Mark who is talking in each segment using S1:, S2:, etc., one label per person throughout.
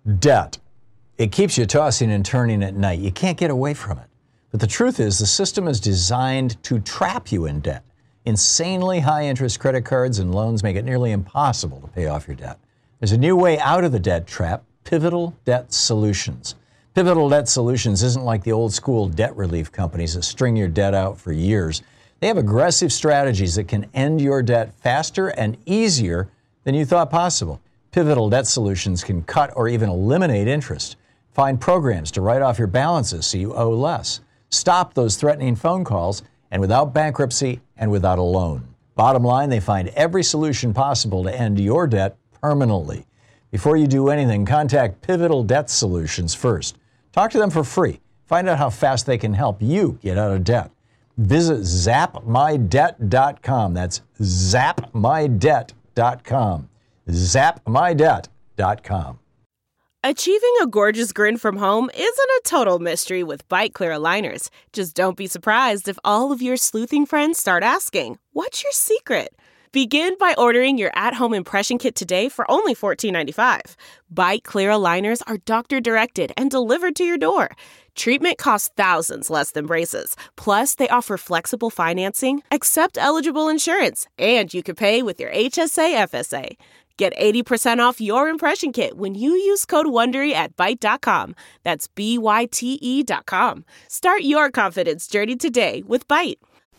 S1: Debt. It keeps you tossing and turning at night. You can't get away from it. But the truth is, the system is designed to trap you in debt. Insanely high interest credit cards and loans make it nearly impossible to pay off your debt. There's a new way out of the debt trap: Pivotal Debt Solutions. Pivotal Debt Solutions isn't like the old school debt relief companies that string your debt out for years. They have aggressive strategies that can end your debt faster and easier than you thought possible. Pivotal Debt Solutions can cut or even eliminate interest. Find programs to write off your balances so you owe less. Stop those threatening phone calls, and without bankruptcy and without a loan. Bottom line, they find every solution possible to end your debt permanently. Before you do anything, contact Pivotal Debt Solutions first. Talk to them for free. Find out how fast they can help you get out of debt. Visit zapmydebt.com. That's zapmydebt.com. zapmydebt.com.
S2: Achieving a gorgeous grin from home isn't a total mystery with Byte Clear aligners. Just don't be surprised if all of your sleuthing friends start asking, "What's your secret?" Begin by ordering your at-home impression kit today for only $14.95. Byte Clear aligners are doctor-directed and delivered to your door. Treatment costs thousands less than braces. Plus, they offer flexible financing, accept eligible insurance, and you can pay with your HSA FSA. Get 80% off your impression kit when you use code WONDERY at Byte.com. That's BYTE.com. Start your confidence journey today with Byte.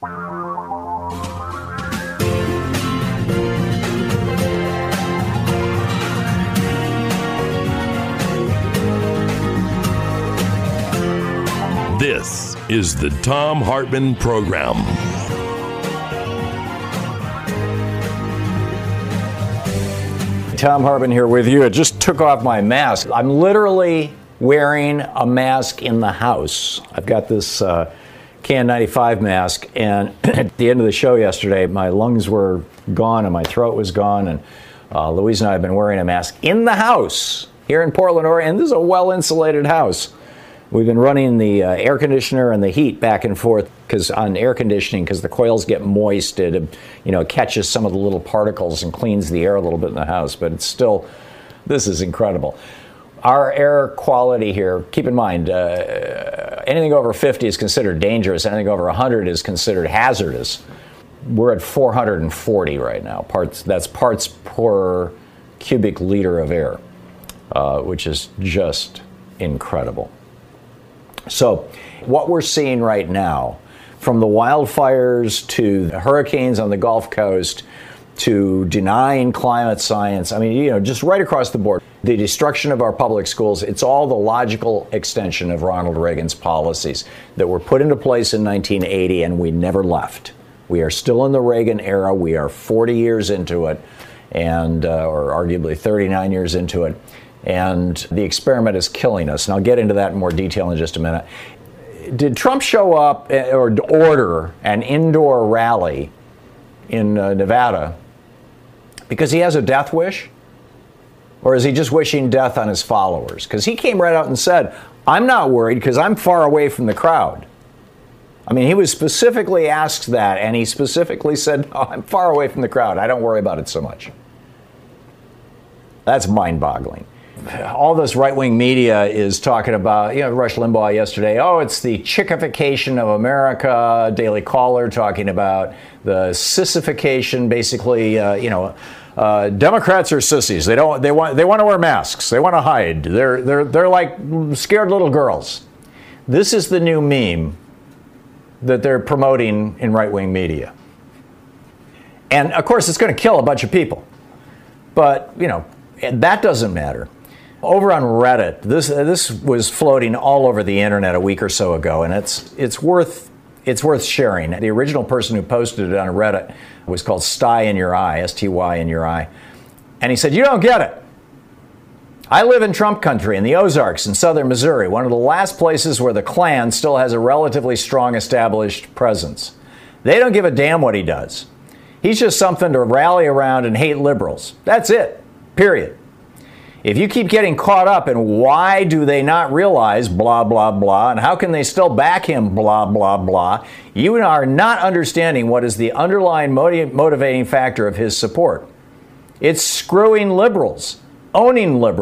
S3: This is the Thom Hartmann Program.
S1: Thom Hartmann here with you. I just took off my mask. I'm literally wearing a mask in the house. I've got this KN95 mask, and at the end of the show yesterday, my lungs were gone and my throat was gone, and Louise and I have been wearing a mask in the house here in Portland, Oregon, and this is a well-insulated house. We've been running the air conditioner and the heat back and forth on air conditioning because the coils get moist. It catches some of the little particles and cleans the air a little bit in the house. But it's still, this is incredible. Our air quality here, keep in mind, anything over 50 is considered dangerous. Anything over 100 is considered hazardous. We're at 440 right now. That's parts per cubic liter of air, which is just incredible. So what we're seeing right now, from the wildfires to the hurricanes on the Gulf Coast to denying climate science, just right across the board, the destruction of our public schools, it's all the logical extension of Ronald Reagan's policies that were put into place in 1980, and we never left. We are still in the Reagan era. We are 40 years into it, and or arguably 39 years into it. And the experiment is killing us. And I'll get into that in more detail in just a minute. Did Trump show up or order an indoor rally in Nevada because he has a death wish? Or is he just wishing death on his followers? Because he came right out and said, "I'm not worried because I'm far away from the crowd." He was specifically asked that, and he specifically said, "Oh, I'm far away from the crowd. I don't worry about it so much." That's mind-boggling. All this right-wing media is talking about, Rush Limbaugh yesterday, it's the chickification of America. Daily Caller talking about the sissification, basically, Democrats are sissies. They want to wear masks. They want to hide. They're like scared little girls. This is the new meme that they're promoting in right-wing media. And of course, it's going to kill a bunch of people. But, that doesn't matter. Over on Reddit, this was floating all over the internet a week or so ago, and it's worth sharing. The original person who posted it on Reddit was called Sty in Your Eye, S-T-Y in Your Eye. And he said, "You don't get it. I live in Trump country in the Ozarks in southern Missouri, one of the last places where the Klan still has a relatively strong established presence. They don't give a damn what he does. He's just something to rally around and hate liberals. That's it. Period. If you keep getting caught up in why do they not realize blah, blah, blah, and how can they still back him blah, blah, blah, you are not understanding what is the underlying motivating factor of his support. It's screwing liberals, owning liberals,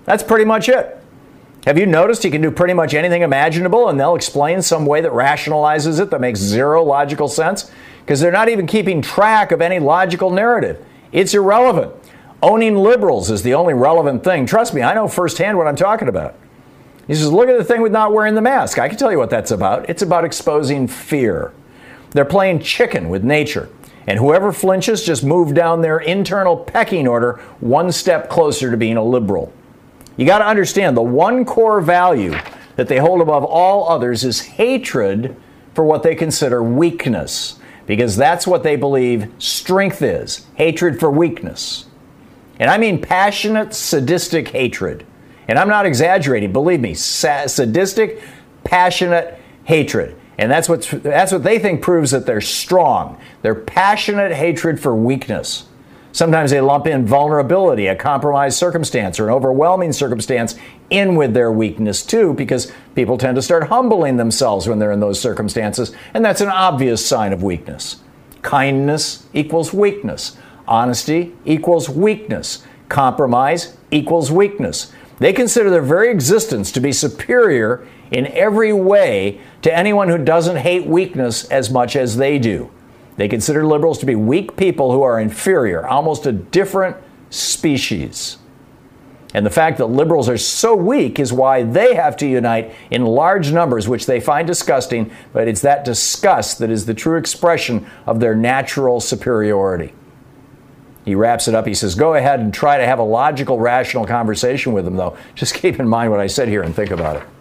S1: That's pretty much it. Have you noticed you can do pretty much anything imaginable and they'll explain some way that rationalizes it that makes zero logical sense? Because they're not even keeping track of any logical narrative. It's irrelevant. Owning liberals is the only relevant thing. Trust me, I know firsthand what I'm talking about. He says, look at the thing with not wearing the mask. I can tell you what that's about. It's about exposing fear. They're playing chicken with nature. And whoever flinches just moved down their internal pecking order one step closer to being a liberal. You got to understand the one core value that they hold above all others is hatred for what they consider weakness, because that's what they believe strength is, hatred for weakness. And I mean passionate, sadistic hatred. And I'm not exaggerating, believe me, sadistic, passionate hatred. And that's what they think proves that they're strong. Their passionate hatred for weakness. Sometimes they lump in vulnerability, a compromised circumstance, or an overwhelming circumstance in with their weakness too, because people tend to start humbling themselves when they're in those circumstances, and that's an obvious sign of weakness. Kindness equals weakness. Honesty equals weakness. Compromise equals weakness. They consider their very existence to be superior in every way to anyone who doesn't hate weakness as much as they do. They consider liberals to be weak people who are inferior, almost a different species. And the fact that liberals are so weak is why they have to unite in large numbers, which they find disgusting, but it's that disgust that is the true expression of their natural superiority. He wraps it up. He says, go ahead and try to have a logical, rational conversation with them, though. Just keep in mind what I said here and think about it.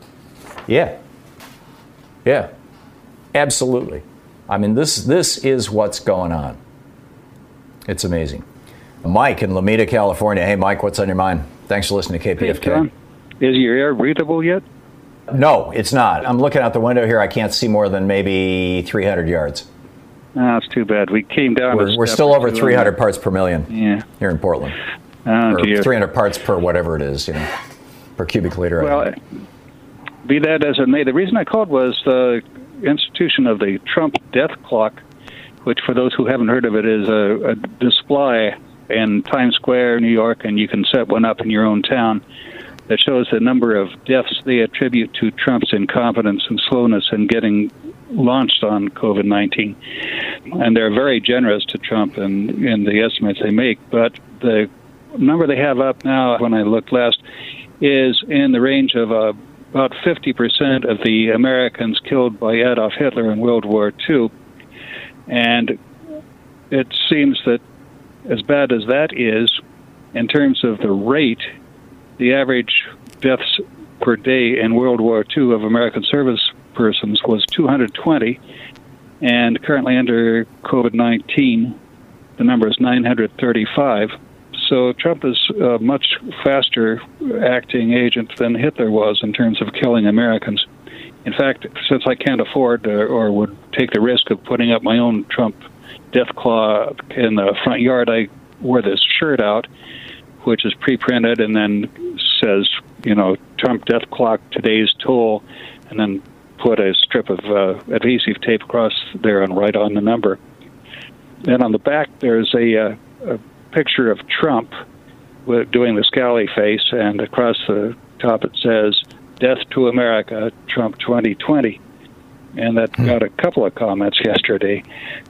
S1: Yeah, absolutely. I mean, this is what's going on. It's amazing. Mike in Lomita, California. Hey, Mike, what's on your mind? Thanks for listening to KPFK.
S4: Hey, Tom. Is your air breathable yet?
S1: No, it's not. I'm looking out the window here. I can't see more than maybe 300 yards.
S4: Oh, it's too bad. We came down.
S1: We're still over 300 parts per million here in Portland.
S4: Oh,
S1: or
S4: dear.
S1: 300 parts per whatever it is, per cubic liter.
S4: Well, be that as it may, the reason I called was the institution of the Trump death clock, which, for those who haven't heard of it, is a display in Times Square, New York, and you can set one up in your own town that shows the number of deaths they attribute to Trump's incompetence and slowness in getting launched on COVID-19. And they're very generous to Trump in the estimates they make. But the number they have up now, when I looked last, is in the range of about 50% of the Americans killed by Adolf Hitler in World War II. And it seems that as bad as that is, in terms of the rate, the average deaths per day in World War II of American service persons was 220, and currently under COVID-19, the number is 935. So Trump is a much faster acting agent than Hitler was in terms of killing Americans. In fact, since I can't afford or would take the risk of putting up my own Trump death claw in the front yard, I wore this shirt out, which is pre-printed and then says, Trump death clock, today's toll, and then put a strip of adhesive tape across there and write on the number. Then on the back, there's a picture of Trump doing the scowly face, and across the top it says, "Death to America, Trump 2020." And that got a couple of comments yesterday.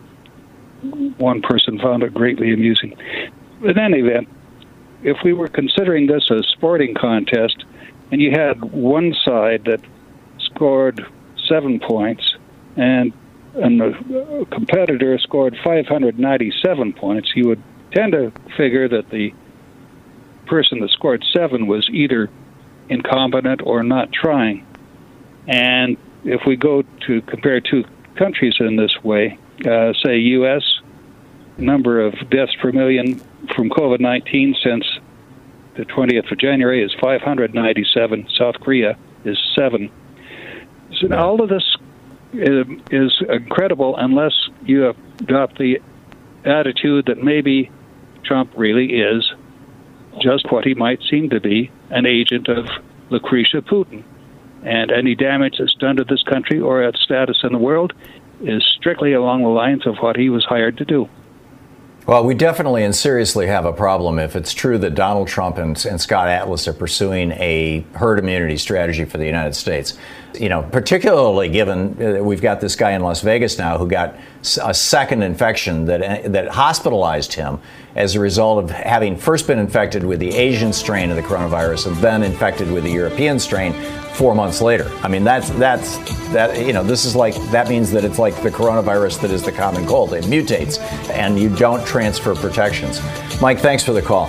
S4: One person found it greatly amusing. In any event, if we were considering this a sporting contest, and you had one side that scored 7 points, and a competitor scored 597 points, you would tend to figure that the person that scored 7 was either incompetent or not trying. And if we go to compare two countries in this way, say U.S., number of deaths per million from COVID-19 since the 20th of January is 597. South Korea is 7. So all of this is incredible unless you adopt the attitude that maybe Trump really is just what he might seem to be, an agent of Lucretia Putin. And any damage that's done to this country or its status in the world is strictly along the lines of what he was hired to do.
S1: Well, we definitely and seriously have a problem if it's true that Donald Trump and Scott Atlas are pursuing a herd immunity strategy for the United States. You know, particularly given we've got this guy in Las Vegas now who got a second infection that hospitalized him as a result of having first been infected with the Asian strain of the coronavirus and then infected with the European strain 4 months later. I mean, that means that it's like the coronavirus that is the common cold. It mutates and you don't transfer protections. Mike, thanks for the call.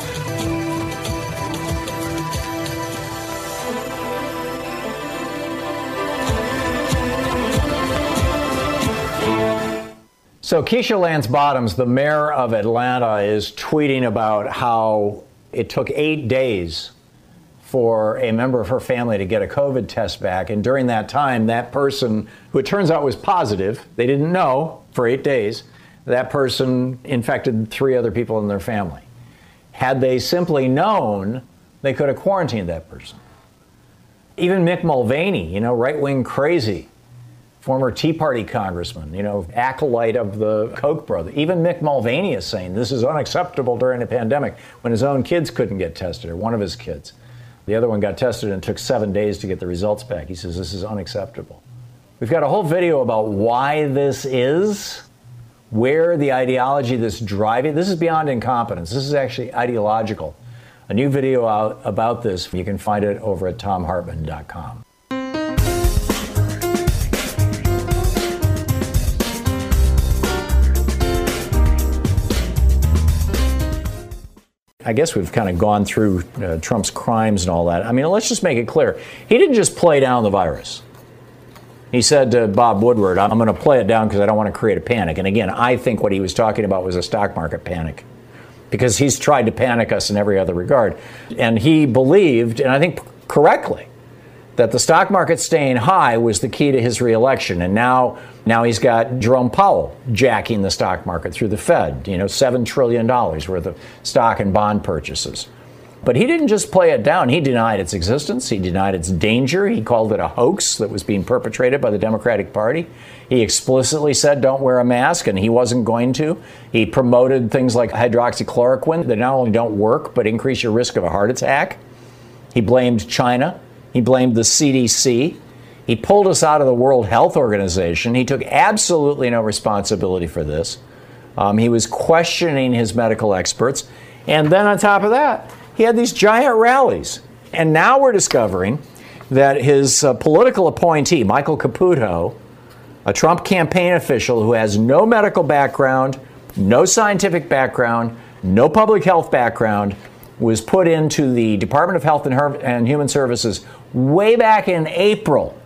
S1: So Keisha Lance Bottoms, the mayor of Atlanta, is tweeting about how it took 8 days for a member of her family to get a COVID test back. And during that time, that person, who it turns out was positive, they didn't know for 8 days, that person infected 3 other people in their family. Had they simply known, they could have quarantined that person. Even Mick Mulvaney, right-wing crazy, former Tea Party congressman, acolyte of the Koch brothers. Even Mick Mulvaney is saying this is unacceptable during a pandemic when his own kids couldn't get tested, or one of his kids. The other one got tested and it took 7 days to get the results back. He says this is unacceptable. We've got a whole video about why this is, where the ideology that's driving. This is beyond incompetence. This is actually ideological. A new video out about this. You can find it over at TomHartman.com. I guess we've kind of gone through Trump's crimes and all that. I mean, let's just make it clear. He didn't just play down the virus. He said to Bob Woodward, I'm going to play it down because I don't want to create a panic. And again, I think what he was talking about was a stock market panic, because he's tried to panic us in every other regard. And he believed, and I think correctly, that the stock market staying high was the key to his reelection. And now he's got Jerome Powell jacking the stock market through the Fed, $7 trillion worth of stock and bond purchases. But he didn't just play it down. He denied its existence. He denied its danger. He called it a hoax that was being perpetrated by the Democratic Party. He explicitly said, don't wear a mask, and he wasn't going to. He promoted things like hydroxychloroquine that not only don't work, but increase your risk of a heart attack. He blamed China. He blamed the CDC. He pulled us out of the World Health Organization. He took absolutely no responsibility for this. He was questioning his medical experts. And then on top of that, he had these giant rallies. And now we're discovering that his political appointee, Michael Caputo, a Trump campaign official who has no medical background, no scientific background, no public health background, was put into the Department of Health and Human Services way back in April.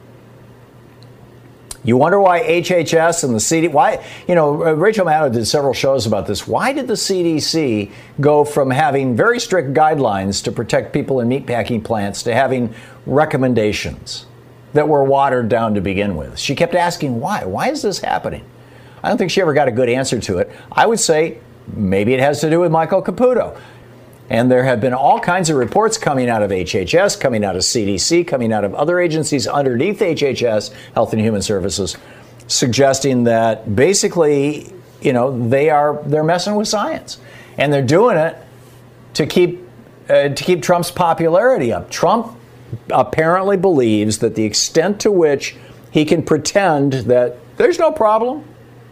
S1: You wonder why HHS and the CDC, Rachel Maddow did several shows about this. Why did the CDC go from having very strict guidelines to protect people in meatpacking plants to having recommendations that were watered down to begin with? She kept asking why. Why is this happening? I don't think she ever got a good answer to it. I would say maybe it has to do with Michael Caputo. And there have been all kinds of reports coming out of HHS, coming out of CDC, coming out of other agencies underneath HHS, Health and Human Services, suggesting that basically, they're messing with science, and they're doing it to keep Trump's popularity up. Trump apparently believes that the extent to which he can pretend that there's no problem,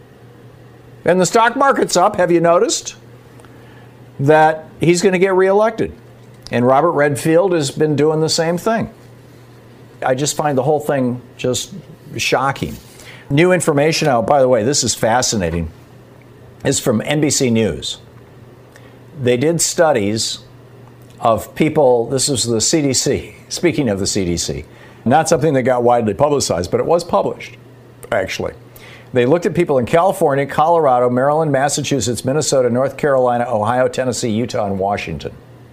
S1: and the stock market's up, have you noticed? That he's going to get reelected. And Robert Redfield has been doing the same thing. I just find the whole thing just shocking. New information out, by the way, this is fascinating, is from NBC News. They did studies of people, this is the CDC, speaking of the CDC, not something that got widely publicized, but it was published, actually. They looked at people in California, Colorado, Maryland, Massachusetts, Minnesota, North Carolina, Ohio, Tennessee, Utah, and Washington.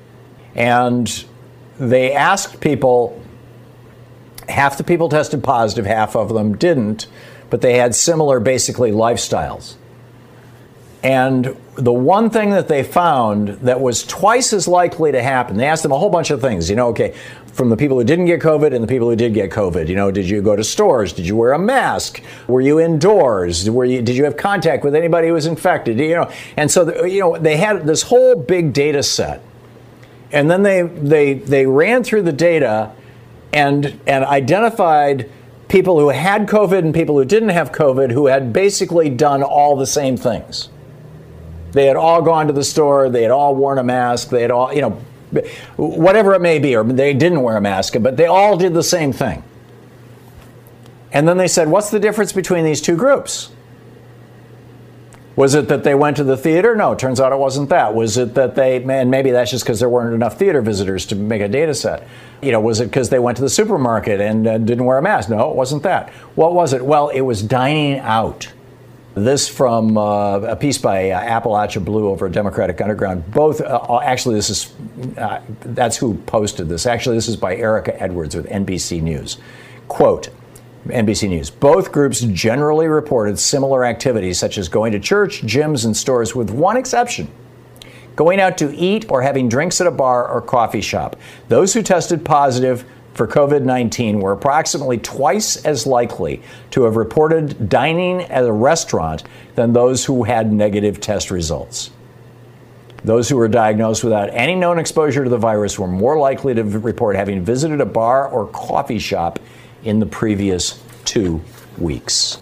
S1: And they asked people, half the people tested positive, half of them didn't, but they had similar, basically, lifestyles. And the one thing that they found that was twice as likely to happen, they asked them a whole bunch of things, from the people who didn't get COVID and the people who did get COVID. Did you go to stores? Did you wear a mask? Were you indoors? Did you have contact with anybody who was infected? And so, they had this whole big data set. And then they ran through the data and identified people who had COVID and people who didn't have COVID who had basically done all the same things. They had all gone to the store. They had all worn a mask. They had all, whatever it may be, or they didn't wear a mask, but they all did the same thing. And then they said, what's the difference between these two groups? Was it that they went to the theater? No, it turns out it wasn't that. Was it that maybe that's just because there weren't enough theater visitors to make a data set. Was it because they went to the supermarket and didn't wear a mask? No, it wasn't that. What was it? Well, it was dining out. This from a piece by Appalachia Blue over at Democratic Underground. Both, actually, that's who posted this. Actually, this is by Erica Edwards with NBC News. Quote, NBC News, both groups generally reported similar activities such as going to church, gyms, and stores with one exception. Going out to eat or having drinks at a bar or coffee shop. Those who tested positive for COVID-19 were approximately twice as likely to have reported dining at a restaurant than those who had negative test results. Those who were diagnosed without any known exposure to the virus were more likely to report having visited a bar or coffee shop in the previous 2 weeks.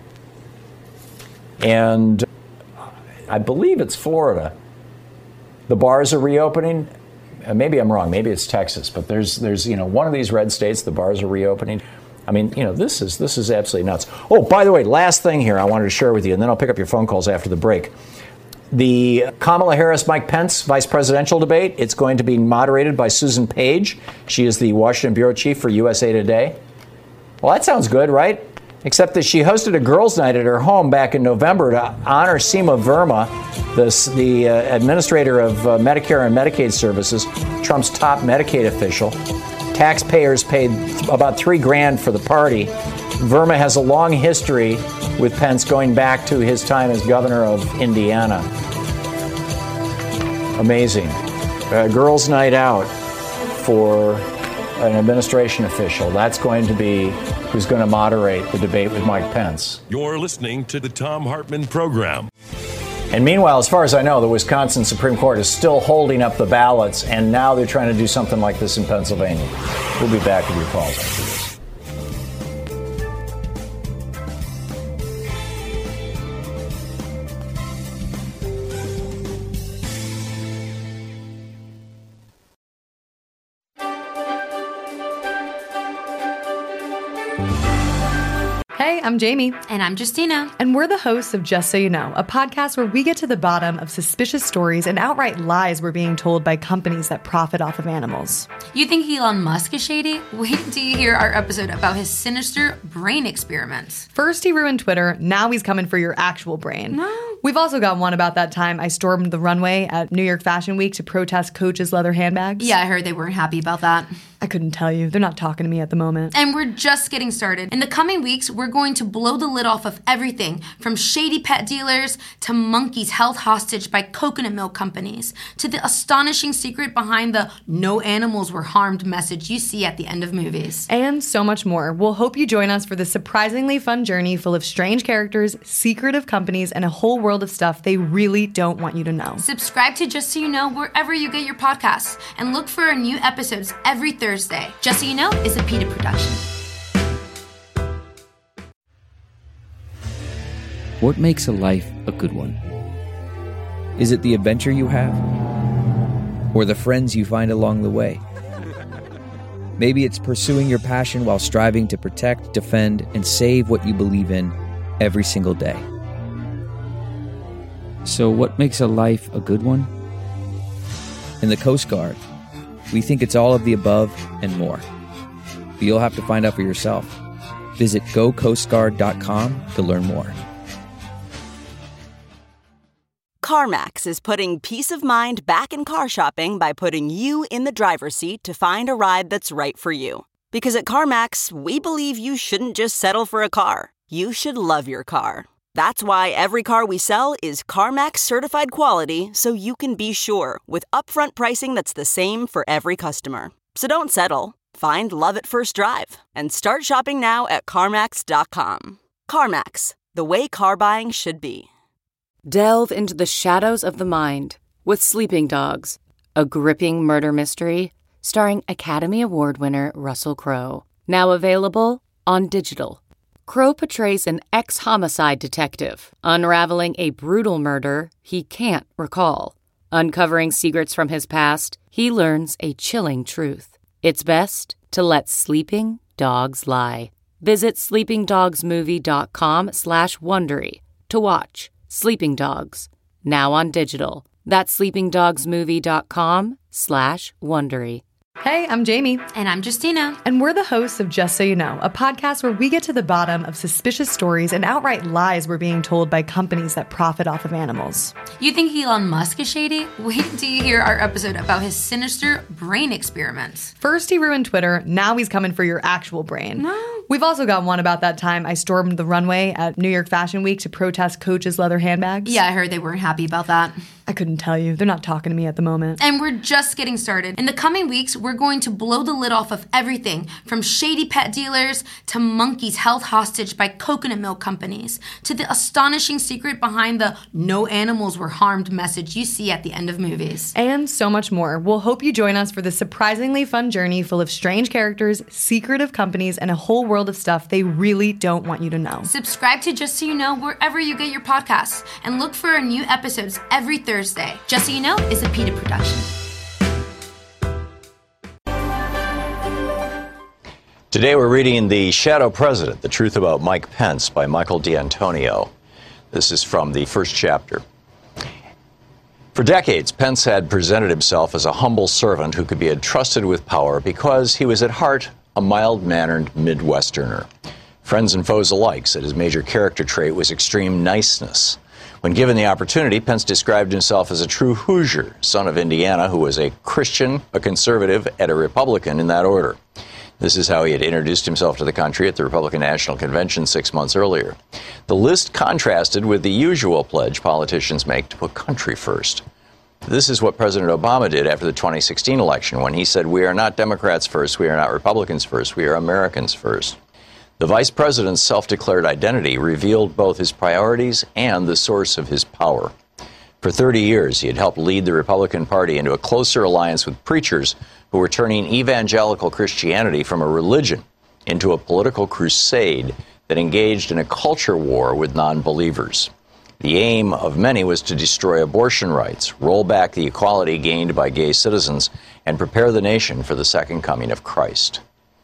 S1: And I believe it's Florida. The bars are reopening. Maybe I'm wrong. Maybe it's Texas, but there's one of these red states. The bars are reopening. I mean, this is absolutely nuts. Oh, by the way, last thing here I wanted to share with you, and then I'll pick up your phone calls after the break. The Kamala Harris-Mike Pence vice presidential debate. It's going to be moderated by Susan Page. She is the Washington bureau chief for USA Today. Well, that sounds good, right? Except that she hosted a girls' night at her home back in November to honor Seema Verma, the administrator of Medicare and Medicaid services, Trump's top Medicaid official. Taxpayers paid about $3,000 for the party. Verma has a long history with Pence going back to his time as governor of Indiana. Amazing. Girls' night out for an administration official. That's going to be who's going to moderate the debate with Mike Pence.
S3: You're listening to the Thom Hartmann Program.
S1: And meanwhile, as far as I know, the Wisconsin Supreme Court is still holding up the ballots, and now they're trying to do something like this in Pennsylvania. We'll be back with your calls after this.
S5: Hey, I'm Jamie.
S6: And I'm Justina.
S5: And we're the hosts of Just So You Know, a podcast where we get to the bottom of suspicious stories and outright lies we're being told by companies that profit off of animals.
S6: You think Elon Musk is shady? Wait until you hear our episode about his sinister brain experiments.
S5: First he ruined Twitter, now he's coming for your actual brain.
S6: No.
S5: We've also got one about that time I stormed the runway at New York Fashion Week to protest Coach's leather handbags.
S6: Yeah, I heard they weren't happy about that.
S5: I couldn't tell you. They're not talking to me at the moment.
S6: And we're just getting started. In the coming weeks, we're going to blow the lid off of everything from shady pet dealers to monkeys held hostage by coconut milk companies to the astonishing secret behind the "no animals were harmed" message you see at the end of movies.
S5: And so much more. We'll hope you join us for this surprisingly fun journey full of strange characters, secretive companies, and a whole world of stuff they really don't want you to know.
S6: Subscribe to Just So You Know wherever you get your podcasts and look for our new episodes every Thursday. Just So You Know is a PETA production.
S7: What makes a life a good one? Is it the adventure you have? Or the friends you find along the way? Maybe it's pursuing your passion while striving to protect, defend, and save what you believe in every single day. So what makes a life a good one? In the Coast Guard, we think it's all of the above and more. But you'll have to find out for yourself. Visit gocoastguard.com to learn more.
S8: CarMax is putting peace of mind back in car shopping by putting you in the driver's seat to find a ride that's right for you. Because at CarMax, we believe you shouldn't just settle for a car. You should love your car. That's why every car we sell is CarMax certified quality, so you can be sure with upfront pricing that's the same for every customer. So don't settle. Find love at first drive and start shopping now at CarMax.com. CarMax, the way car buying should be.
S9: Delve into the shadows of the mind with Sleeping Dogs, a gripping murder mystery starring Academy Award winner Russell Crowe. Now available on digital. Crowe portrays an ex-homicide detective unraveling a brutal murder he can't recall. Uncovering secrets from his past, he learns a chilling truth. It's best to let sleeping dogs lie. Visit sleepingdogsmovie.com/Wondery to watch Sleeping Dogs, now on digital. That's sleepingdogsmovie.com/Wondery.
S5: Hey, I'm Jamie.
S6: And I'm Justina.
S5: And we're the hosts of Just So You Know, a podcast where we get to the bottom of suspicious stories and outright lies we're being told by companies that profit off of animals.
S6: You think Elon Musk is shady? Wait till you hear our episode about his sinister brain experiments.
S5: First he ruined Twitter, now he's coming for your actual brain.
S6: No.
S5: We've also got one about that time I stormed the runway at New York Fashion Week to protest Coach's leather handbags.
S6: Yeah, I heard they weren't happy about that.
S5: I couldn't tell you. They're not talking to me at the moment.
S6: And we're just getting started. In the coming weeks, we're going to blow the lid off of everything from shady pet dealers to monkeys held hostage by coconut milk companies to the astonishing secret behind the "no animals were harmed" message you see at the end of movies.
S5: And so much more. We'll hope you join us for this surprisingly fun journey full of strange characters, secretive companies, and a whole world of stuff they really don't want you to know.
S6: Subscribe to Just So You Know wherever you get your podcasts and look for our new episodes every Thursday. Just So You Know is a PETA production.
S1: Today we're reading The Shadow President, The Truth About Mike Pence by Michael D'Antonio. This is from the first chapter. For decades, Pence had presented himself as a humble servant who could be entrusted with power because he was at heart a mild-mannered Midwesterner. Friends and foes alike said his major character trait was extreme niceness. When given the opportunity, Pence described himself as a true Hoosier, son of Indiana, who was a Christian, a conservative, and a Republican in that order. This is how he had introduced himself to the country at the Republican National Convention 6 months earlier. The list contrasted with the usual pledge politicians make to put country first. This is what President Obama did after the 2016 election when he said, "We are not Democrats first, we are not Republicans first, we are Americans first." The vice president's self-declared identity revealed both his priorities and the source of his power. For 30 years, he had helped lead the Republican Party into a closer alliance with preachers who were turning evangelical Christianity from a religion into a political crusade that engaged in a culture war with non-believers. The aim of many was to destroy abortion rights, roll back the equality gained by gay citizens, and prepare the nation for the second coming of Christ.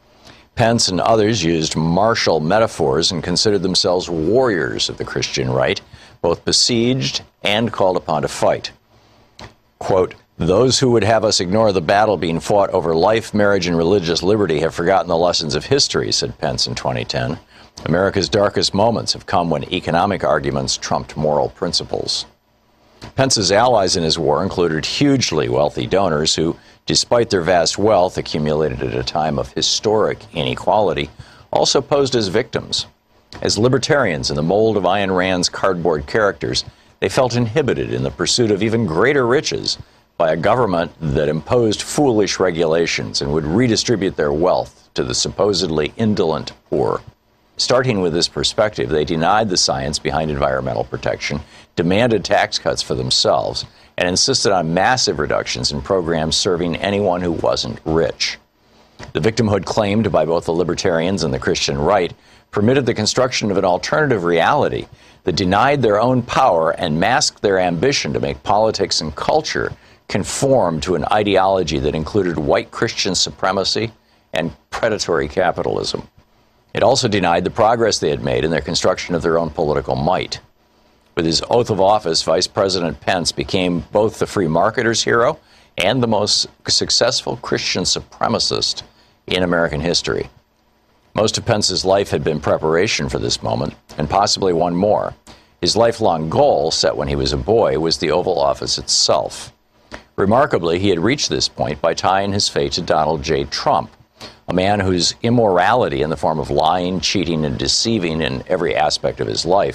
S1: Pence and others used martial metaphors and considered themselves warriors of the Christian right, both besieged and called upon to fight. Quote, "Those who would have us ignore the battle being fought over life, marriage, and religious liberty have forgotten the lessons of history," said Pence in 2010. America's darkest moments have come when economic arguments trumped moral principles. Pence's allies in his war included hugely wealthy donors who, despite their vast wealth accumulated at a time of historic inequality, also posed as victims. As libertarians in the mold of Ayn Rand's cardboard characters, they felt inhibited in the pursuit of even greater riches by a government that imposed foolish regulations and would redistribute their wealth to the supposedly indolent poor. Starting with this perspective, they denied the science behind environmental protection, demanded tax cuts for themselves, and insisted on massive reductions in programs serving anyone who wasn't rich. The victimhood claimed by both the libertarians and the Christian right permitted the construction of an alternative reality that denied their own power and masked their ambition to make politics and culture conform to an ideology that included white Christian supremacy and predatory capitalism. It also denied the progress they had made in their construction of their own political might. With his oath of office, Vice President Pence became both the free marketer's hero and the most successful Christian supremacist in American history. Most of Pence's life had been preparation for this moment, and possibly one more. His lifelong goal, set when he was a boy, was the Oval Office itself. Remarkably, he had reached this point by tying his fate to Donald J. Trump, a man whose immorality in the form of lying, cheating, and deceiving in every aspect of his life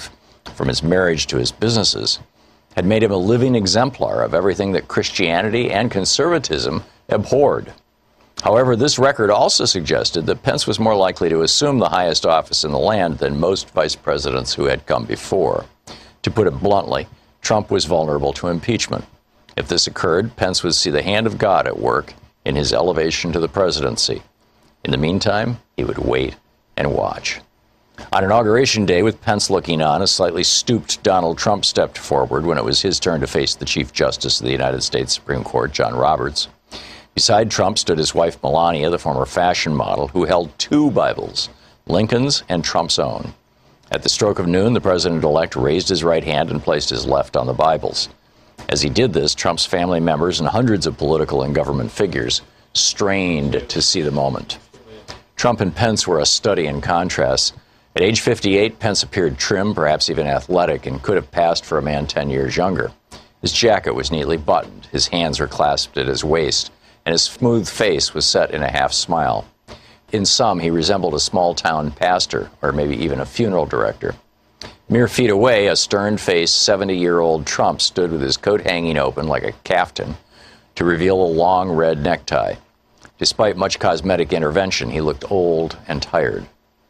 S1: from his marriage to his businesses, had made him a living exemplar of everything that Christianity and conservatism abhorred. However, this record also suggested that Pence was more likely to assume the highest office in the land than most vice presidents who had come before. To put it bluntly, Trump was vulnerable to impeachment. If this occurred, Pence would see the hand of God at work in his elevation to the presidency. In the meantime, he would wait and watch. On Inauguration Day, with Pence looking on, a slightly stooped Donald Trump stepped forward when it was his turn to face the Chief Justice of the United States Supreme Court, John Roberts. Beside Trump stood his wife, Melania, the former fashion model, who held two Bibles, Lincoln's and Trump's own. At the stroke of noon, the president-elect raised his right hand and placed his left on the Bibles. As he did this, Trump's family members and hundreds of political and government figures strained to see the moment. Trump and Pence were a study in contrast. At age 58, Pence appeared trim, perhaps even athletic, and could have passed for a man 10 years younger. His jacket was neatly buttoned, his hands were clasped at his waist, and his smooth face was set in a half smile. In some, he resembled a small-town pastor, or maybe even a funeral director. Mere feet away, a stern-faced 70-year-old Trump stood with his coat hanging open like a caftan to reveal a long red necktie. Despite much cosmetic intervention, he looked old and tired.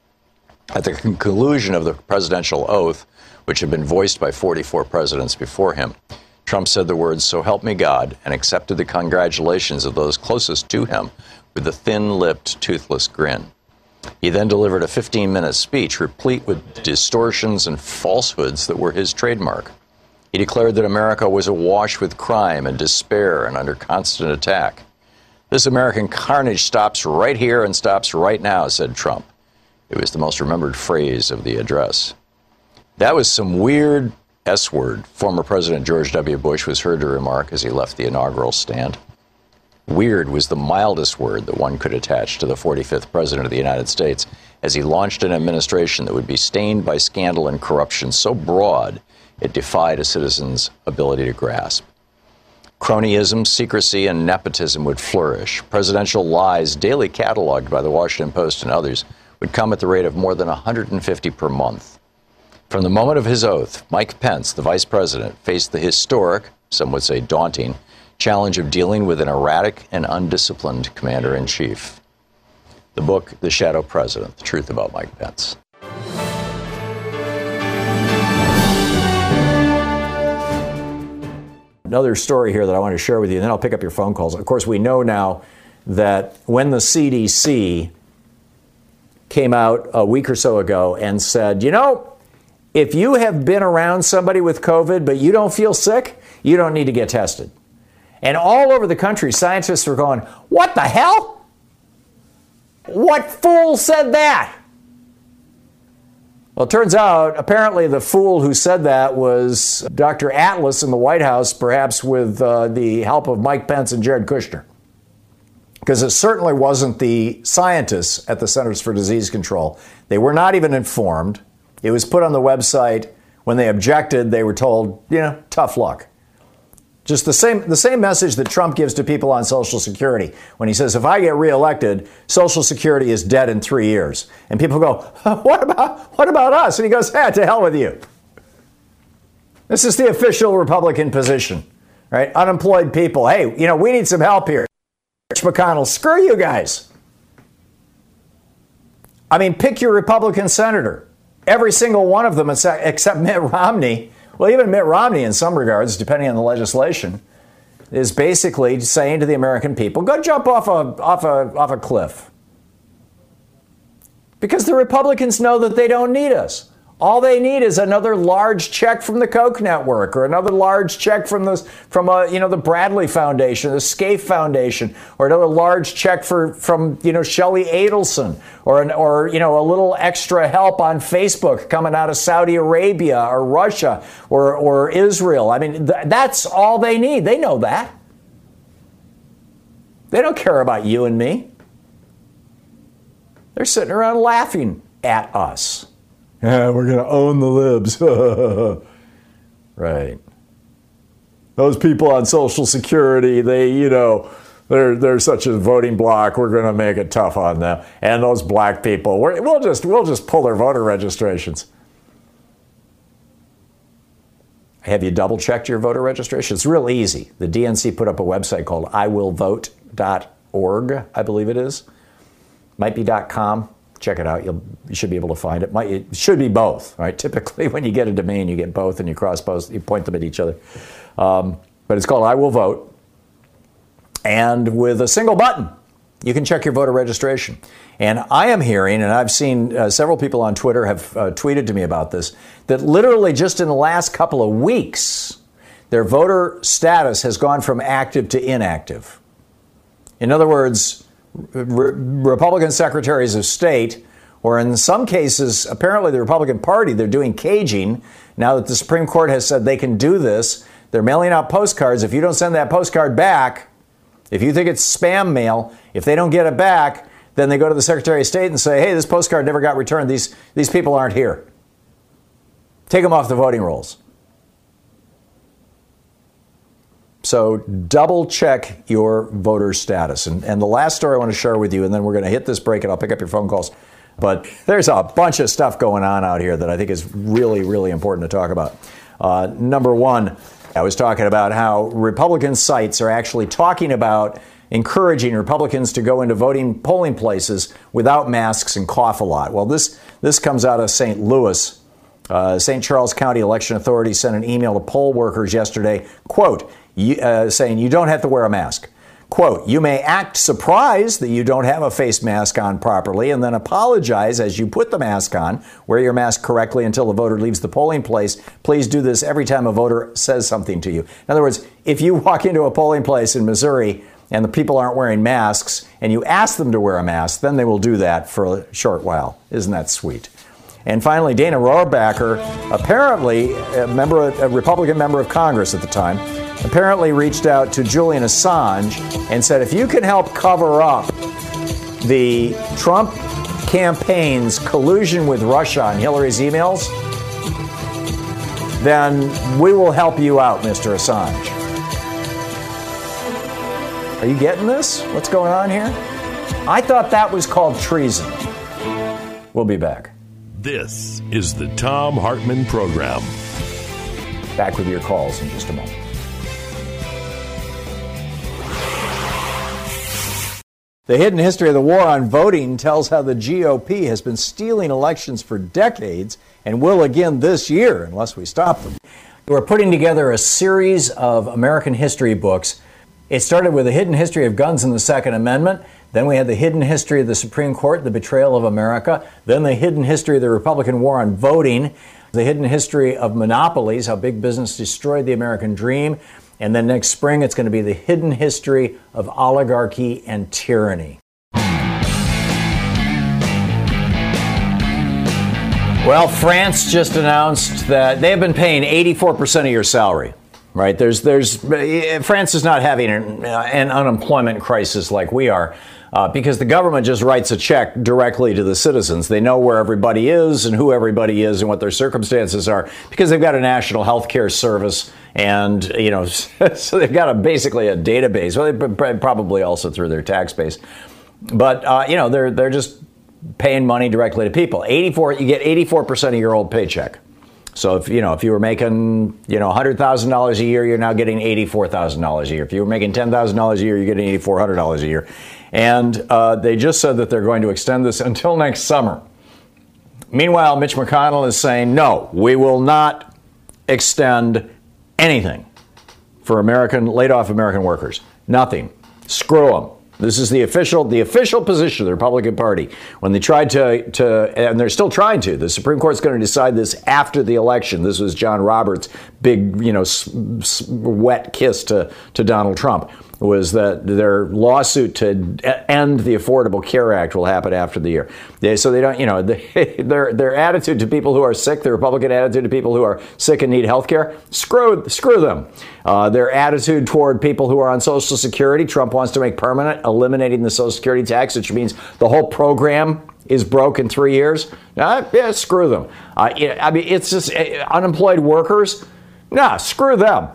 S1: At the conclusion of the presidential oath, which had been voiced by 44 presidents before him, Trump said the words, "So help me God," and accepted the congratulations of those closest to him with a thin-lipped, toothless grin. He then delivered a 15-minute speech replete with distortions and falsehoods that were his trademark. He declared that America was awash with crime and despair and under constant attack. "This American carnage stops right here and stops right now," said Trump. It was the most remembered phrase of the address. That was some weird S-word, former President George W. Bush was heard to remark as he left the inaugural stand. Weird was the mildest word that one could attach to the 45th President of the United States as he launched an administration that would be stained by scandal and corruption so broad it defied a citizen's ability to grasp. Cronyism, secrecy, and nepotism would flourish. Presidential lies, daily cataloged by the Washington Post and others, would come at the rate of more than 150 per month. From the moment of his oath, Mike Pence, the vice president, faced the historic, some would say daunting, challenge of dealing with an erratic and undisciplined commander-in-chief. The book, The Shadow President, The Truth About Mike Pence. Another story here that I want to share with you, and then I'll pick up your phone calls. Of course, we know now that when the CDC came out a week or so ago and said, you know, if you have been around somebody with COVID but you don't feel sick, you don't need to get tested. And all over the country, scientists were going, what the hell? What fool said that? Well, it turns out, apparently the fool who said that was Dr. Atlas in the White House, perhaps with the help of Mike Pence and Jared Kushner. Because it certainly wasn't the scientists at the Centers for Disease Control. They were not even informed. It was put on the website. When they objected, they were told, you know, tough luck. Just the same message that Trump gives to people on Social Security when he says, if I get reelected, Social Security is dead in 3 years. And people go, what about us? And he goes, to hell with you. This is the official Republican position, right? Unemployed people. Hey, you know, we need some help here. Mitch McConnell, screw you guys. I mean, pick your Republican senator. Every single one of them except Mitt Romney. Well, even Mitt Romney, in some regards, depending on the legislation, is basically saying to the American people, go jump off a cliff. Because the Republicans know that they don't need us. All they need is another large check from the Koch network, or another large check from the Bradley Foundation, the Scaife Foundation, or another large check from Shelley Adelson, or a little extra help on Facebook coming out of Saudi Arabia or Russia or Israel. I mean, that's all they need. They know that. They don't care about you and me. They're sitting around laughing at us. Yeah, we're going to own the libs. Right. Those people on Social Security, they're such a voting bloc. We're going to make it tough on them. And those black people, we'll just pull their voter registrations. Have you double-checked your voter registration? It's real easy. The DNC put up a website called iwillvote.org, I believe it is. Might be .com. Check it out. You should be able to find it. It should be both, right? Typically, when you get a domain, you get both, and you cross both. You point them at each other. But it's called I Will Vote. And with a single button, you can check your voter registration. And I am hearing, and I've seen several people on Twitter have tweeted to me about this, that literally just in the last couple of weeks, their voter status has gone from active to inactive. In other words, Republican secretaries of state, or in some cases, apparently the Republican Party, they're doing caging. Now that the Supreme Court has said they can do this, they're mailing out postcards. If you don't send that postcard back, if you think it's spam mail, if they don't get it back, then they go to the Secretary of State and say, hey, this postcard never got returned. These people aren't here. Take them off the voting rolls. So double check your voter status. And the last story I want to share with you, and then we're going to hit this break and I'll pick up your phone calls. But there's a bunch of stuff going on out here that I think is really, really important to talk about. Number one, I was talking about how Republican sites are actually talking about encouraging Republicans to go into polling places without masks and cough a lot. Well, this comes out of St. Louis. St. Charles County Election Authority sent an email to poll workers yesterday, quote, saying you don't have to wear a mask. Quote, you may act surprised that you don't have a face mask on properly and then apologize as you put the mask on. Wear your mask correctly until the voter leaves the polling place. Please do this every time a voter says something to you. In other words, if you walk into a polling place in Missouri and the people aren't wearing masks and you ask them to wear a mask, then they will do that for a short while. Isn't that sweet? And finally, Dana Rohrabacher, apparently a Republican member of Congress at the time, apparently reached out to Julian Assange and said, if you can help cover up the Trump campaign's collusion with Russia on Hillary's emails, then we will help you out, Mr. Assange. Are you getting this? What's going on here? I thought that was called treason. We'll be back.
S3: This is the Thom Hartmann Program.
S1: Back with your calls in just a moment. The hidden history of the war on voting tells how the GOP has been stealing elections for decades and will again this year unless we stop them. We're putting together a series of American history books. It started with the hidden history of guns and the Second Amendment. Then we had the hidden history of the Supreme Court, the betrayal of America. Then the hidden history of the Republican war on voting. The hidden history of monopolies, how big business destroyed the American dream. And then next spring, it's going to be the hidden history of oligarchy and tyranny. Well, France just announced that they've been paying 84% of your salary. Right? France is not having an unemployment crisis like we are. Because the government just writes a check directly to the citizens. They know where everybody is and who everybody is and what their circumstances are because they've got a national health care service and, so they've got basically a database. Well, they probably also through their tax base. But, they're just paying money directly to people. You get 84% of your old paycheck. So if you were making, $100,000 a year, you're now getting $84,000 a year. If you were making $10,000 a year, you're getting $8,400 a year. And they just said that they're going to extend this until next summer. Meanwhile, Mitch McConnell is saying, no, we will not extend anything for laid off American workers. Nothing. Screw them. This is the official position of the Republican Party. When they tried to, and they're still trying to, the Supreme Court's going to decide this after the election. This was John Roberts' big, wet kiss to Donald Trump, was that their lawsuit to end the Affordable Care Act will happen after the year. So they don't, their attitude to people who are sick, the Republican attitude to people who are sick and need health care, screw them. Their attitude toward people who are on Social Security, Trump wants to make permanent, eliminating the Social Security tax, which means the whole program is broke in 3 years. Yeah, screw them. It's just unemployed workers. Nah, screw them.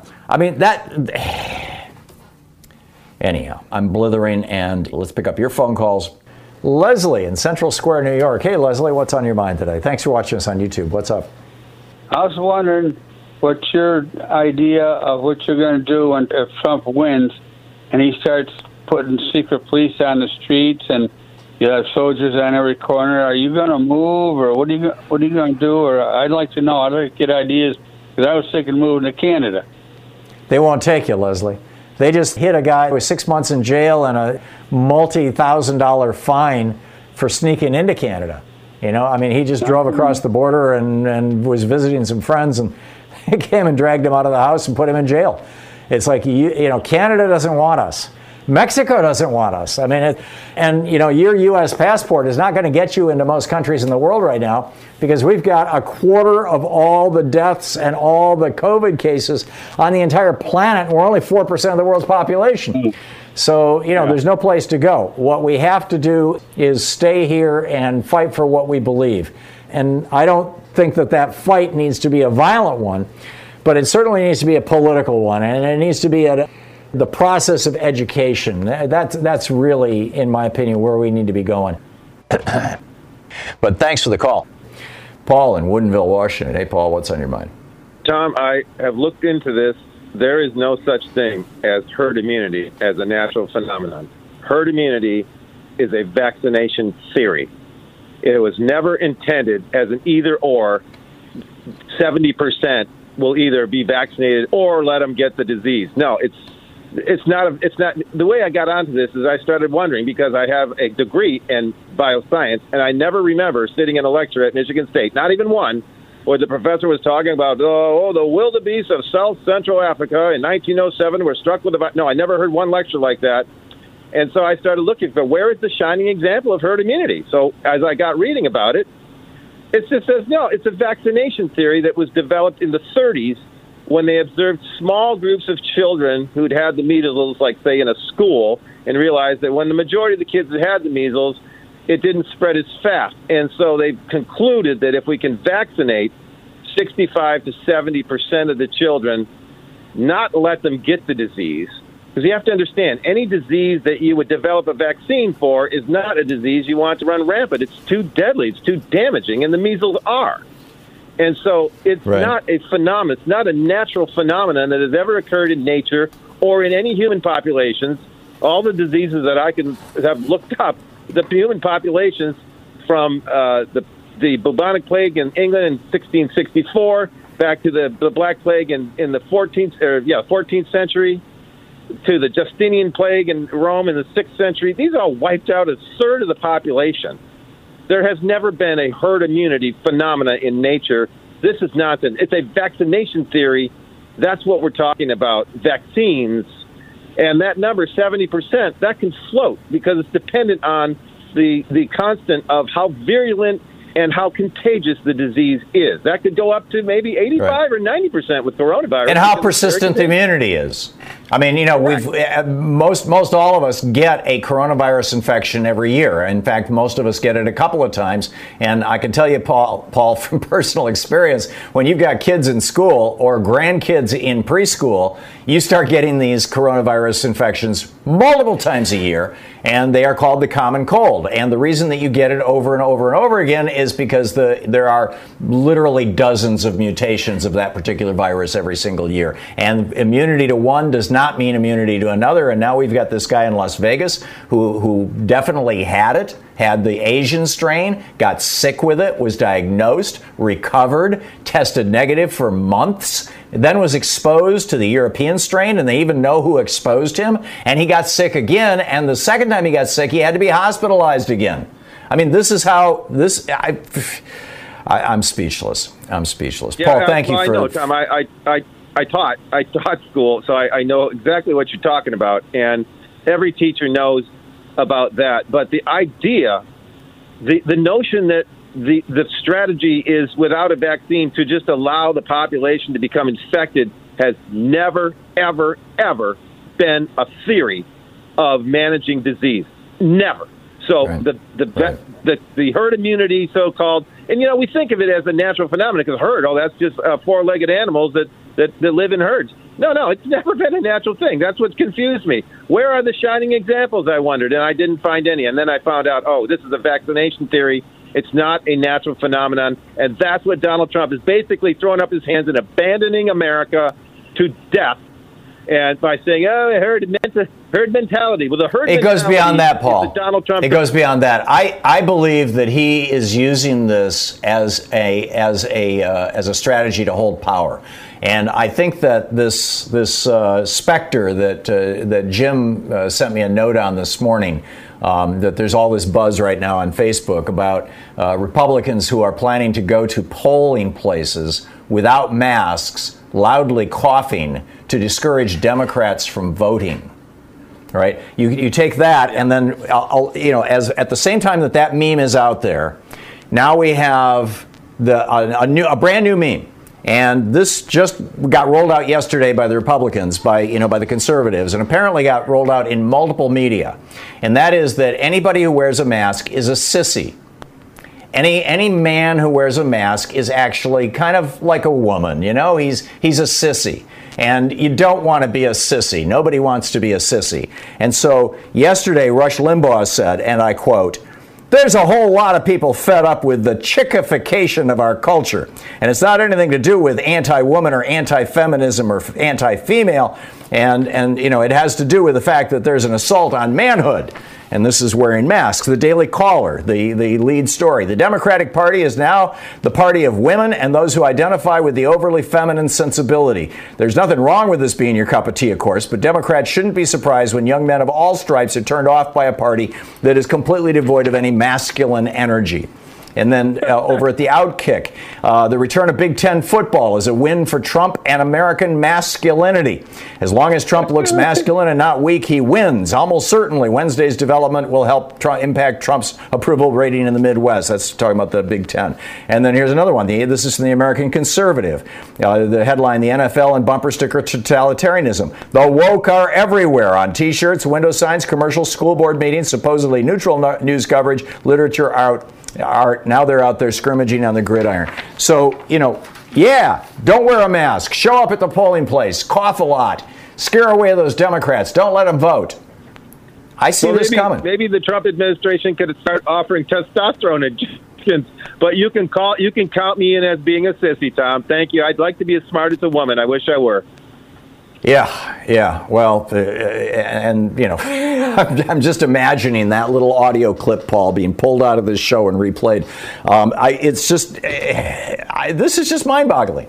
S1: Anyhow, I'm blithering, and let's pick up your phone calls. Leslie in Central Square, New York. Hey, Leslie, what's on your mind today? Thanks for watching us on YouTube. What's up?
S10: I was wondering, what's your idea of what you're going to do if Trump wins and he starts putting secret police on the streets and you have soldiers on every corner? Are you going to move, or what are you going to do? Or I'd like to know. I'd like to get ideas, because I was thinking moving to Canada.
S1: They won't take you, Leslie. They just hit a guy with 6 months in jail and a multi-$1,000 fine for sneaking into Canada. You know, I mean, he just drove across the border and was visiting some friends, and they came and dragged him out of the house and put him in jail. It's like, you know, Canada doesn't want us. Mexico doesn't want us. I mean, your U.S. passport is not going to get you into most countries in the world right now, because we've got a quarter of all the deaths and all the COVID cases on the entire planet, and we're only 4% of the world's population. So, there's no place to go. What we have to do is stay here and fight for what we believe. And I don't think that fight needs to be a violent one, but it certainly needs to be a political one, and it needs to be the process of education. That's really, in my opinion, where we need to be going. But thanks for the call. Paul in Woodinville, Washington. Hey, Paul, what's on your mind?
S11: Tom, I have looked into this. There is no such thing as herd immunity as a natural phenomenon. Herd immunity is a vaccination theory. It was never intended as an either-or. 70% will either be vaccinated or let them get the disease. No, it's not. The way I got onto this is I started wondering, because I have a degree in bioscience, and I never remember sitting in a lecture at Michigan State, not even one, where the professor was talking about, the wildebeest of South Central Africa in 1907 were struck with a... No, I never heard one lecture like that. And so I started looking for, where is the shining example of herd immunity? So as I got reading about it, it just says, no, it's a vaccination theory that was developed in the 30s when they observed small groups of children who'd had the measles, like, say, in a school, and realized that when the majority of the kids had the measles, it didn't spread as fast. And so they concluded that if we can vaccinate 65 to 70% of the children, not let them get the disease, because you have to understand, any disease that you would develop a vaccine for is not a disease you want to run rampant. It's too deadly. It's too damaging, and the measles are. And so it's not a phenomenon. It's not a natural phenomenon that has ever occurred in nature or in any human populations. All the diseases that I can have looked up, the human populations from the bubonic plague in England in 1664 back to the Black Plague in the 14th century, to the Justinian plague in Rome in the 6th century. These all wiped out a third of the population. There has never been a herd immunity phenomena in nature. This is nonsense. It's a vaccination theory. That's what we're talking about, vaccines. And that number, 70%, that can float because it's dependent on the constant of how virulent and how contagious the disease is. That could go up to maybe 85 or 90% with coronavirus.
S1: And how persistent the immunity is. I mean, we've most all of us get a coronavirus infection every year. In fact, most of us get it a couple of times. And I can tell you, Paul, from personal experience, when you've got kids in school or grandkids in preschool, you start getting these coronavirus infections multiple times a year, and they are called the common cold. And the reason that you get it over and over and over again is because there are literally dozens of mutations of that particular virus every single year. And immunity to one does not mean immunity to another. And now we've got this guy in Las Vegas who definitely had the Asian strain, got sick with it, was diagnosed, recovered, tested negative for months, then was exposed to the European strain, and they even know who exposed him, and he got sick again, and the second time he got sick, he had to be hospitalized again. I mean, this is how this... I'm speechless. I'm speechless. Yeah, Paul, thank you for...
S11: I know, Tom. I taught school, so I know exactly what you're talking about, and every teacher knows about that. But the idea, the notion that the strategy is without a vaccine to just allow the population to become infected has never, ever, ever been a theory of managing disease. Never. So the herd immunity, so-called, and we think of it as a natural phenomenon because herd, that's just four-legged animals that live in herds. No, it's never been a natural thing. That's what confused me. Where are the shining examples, I wondered, and I didn't find any. And then I found out, this is a vaccination theory, It's not a natural phenomenon. And that's what Donald Trump is basically throwing up his hands and abandoning America to death. And by saying, herd mentality. Well, the herd mentality.
S1: It goes beyond that, Paul.
S11: Donald Trump.
S1: It goes beyond that. I believe that he is using this as a strategy to hold power. And I think that this specter that Jim sent me a note on this morning, that there's all this buzz right now on Facebook about Republicans who are planning to go to polling places without masks, loudly coughing to discourage Democrats from voting. Right? You take that, and then as at the same time that meme is out there, now we have a brand new meme. And this just got rolled out yesterday by the Republicans, by the conservatives, and apparently got rolled out in multiple media. And that is that anybody who wears a mask is a sissy. Any man who wears a mask is actually kind of like a woman, he's a sissy. And you don't want to be a sissy. Nobody wants to be a sissy. And so yesterday, Rush Limbaugh said, and I quote, "There's a whole lot of people fed up with the chickification of our culture. And it's not anything to do with anti-woman or anti-feminism or anti-female. And it has to do with the fact that there's an assault on manhood." And this is wearing masks. The Daily Caller, the lead story. The Democratic Party is now the party of women and those who identify with the overly feminine sensibility. There's nothing wrong with this being your cup of tea, of course, but Democrats shouldn't be surprised when young men of all stripes are turned off by a party that is completely devoid of any masculine energy. And then over at the Outkick, the return of Big Ten football is a win for Trump and American masculinity. As long as Trump looks masculine and not weak, he wins. Almost certainly, Wednesday's development will help impact Trump's approval rating in the Midwest. That's talking about the Big Ten. And then here's another one. This is from the American Conservative. The headline, "The NFL and bumper sticker totalitarianism. The woke are everywhere on T-shirts, window signs, commercials, school board meetings, supposedly neutral news coverage, literature, art. Now they're out there scrimmaging on the gridiron." So, don't wear a mask. Show up at the polling place. Cough a lot. Scare away those Democrats. Don't let them vote. I see this coming.
S11: Maybe the Trump administration could start offering testosterone injections. But you can count me in as being a sissy, Tom. Thank you. I'd like to be as smart as a woman. I wish I were. Yeah. Well, I'm just imagining that little audio clip, Paul, being pulled out of this show and replayed. This is just mind-boggling.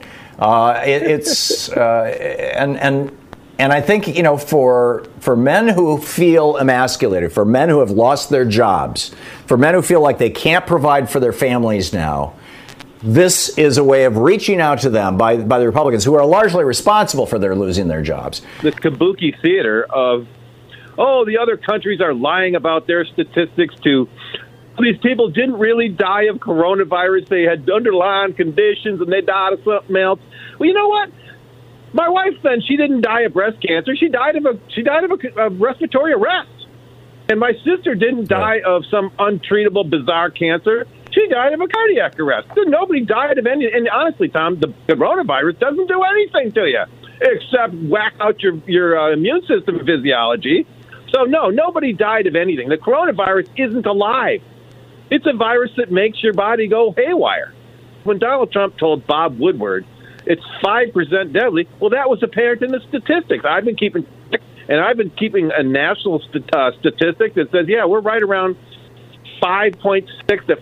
S11: And I think, for men who feel emasculated, for men who have lost their jobs, for men who feel like they can't provide for their families now, this is a way of reaching out to them by the Republicans, who are largely responsible for their losing their jobs. This kabuki theater of, the other countries are lying about their statistics to these people didn't really die of coronavirus. They had underlying conditions and they died of something else. Well, you know what? My wife, then, she didn't die of breast cancer. She died of a respiratory arrest. And my sister didn't die of some untreatable, bizarre cancer. She died of a cardiac arrest. Nobody died of any. And honestly, Tom, the coronavirus doesn't do anything to you except whack out your immune system physiology. So, no, nobody died of anything. The coronavirus isn't alive. It's a virus that makes your body go haywire. When Donald Trump told Bob Woodward it's 5% deadly, well, that was apparent in the statistics. I've been keeping a national statistic that says, we're right around 5.6 to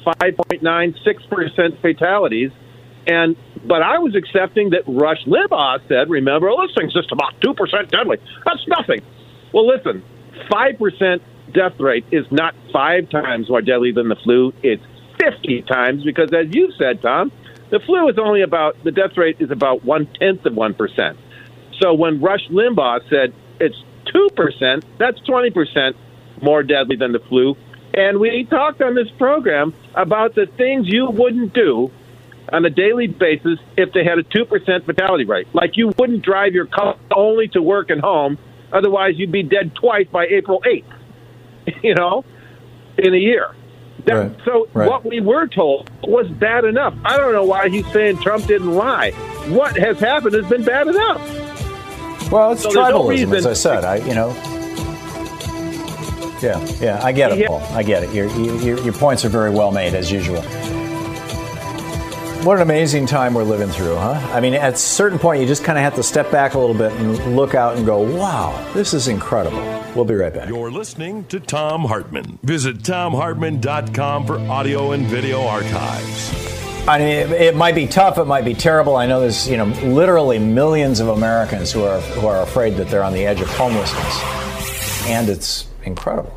S11: 5.96% fatalities. But I was accepting that Rush Limbaugh said, remember, this thing's just about 2% deadly. That's nothing. Well, listen, 5% death rate is not 5 times more deadly than the flu. It's 50 times because, as you said, Tom, the flu is the death rate is about 0.1%. So when Rush Limbaugh said it's 2%, that's 20% more deadly than the flu. And we talked on this program about the things you wouldn't do on a daily basis if they had a 2% fatality rate. Like you wouldn't drive your car only to work and home. Otherwise, you'd be dead twice by April 8th, in a year. What we were told was bad enough. I don't know why he's saying Trump didn't lie. What has happened has been bad enough.
S1: Well, it's tribalism, as I said. Yeah, I get it, Paul. I get it. Your points are very well made, as usual. What an amazing time we're living through, huh? I mean, at a certain point, you just kind of have to step back a little bit and look out and go, wow, this is incredible. We'll be right back.
S3: You're listening to Thom Hartmann. Visit ThomHartmann.com for audio and video archives.
S1: I mean, it might be tough. It might be terrible. I know there's, literally millions of Americans who are afraid that they're on the edge of homelessness. And it's incredible.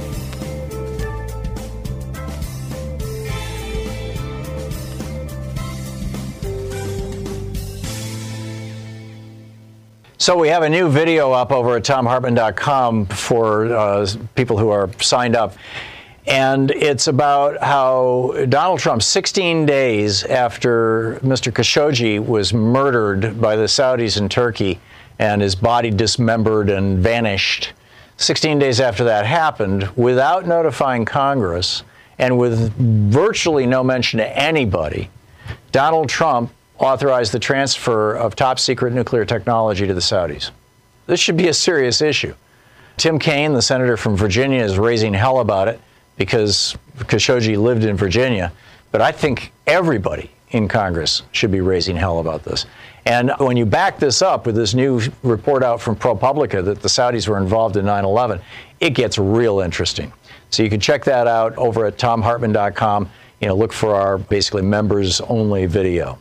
S1: So we have a new video up over at ThomHartmann.com for people who are signed up. And it's about how Donald Trump, 16 days after Mr. Khashoggi was murdered by the Saudis in Turkey and his body dismembered and vanished, 16 days after that happened, without notifying Congress and with virtually no mention to anybody, Donald Trump authorized the transfer of top secret nuclear technology to the Saudis. This should be a serious issue. Tim Kaine, the senator from Virginia, is raising hell about it because Khashoggi lived in Virginia. But I think everybody in Congress should be raising hell about this. And when you back this up with this new report out from ProPublica that the Saudis were involved in 9/11, it gets real interesting. So you can check that out over at ThomHartmann.com. Look for our basically members only video.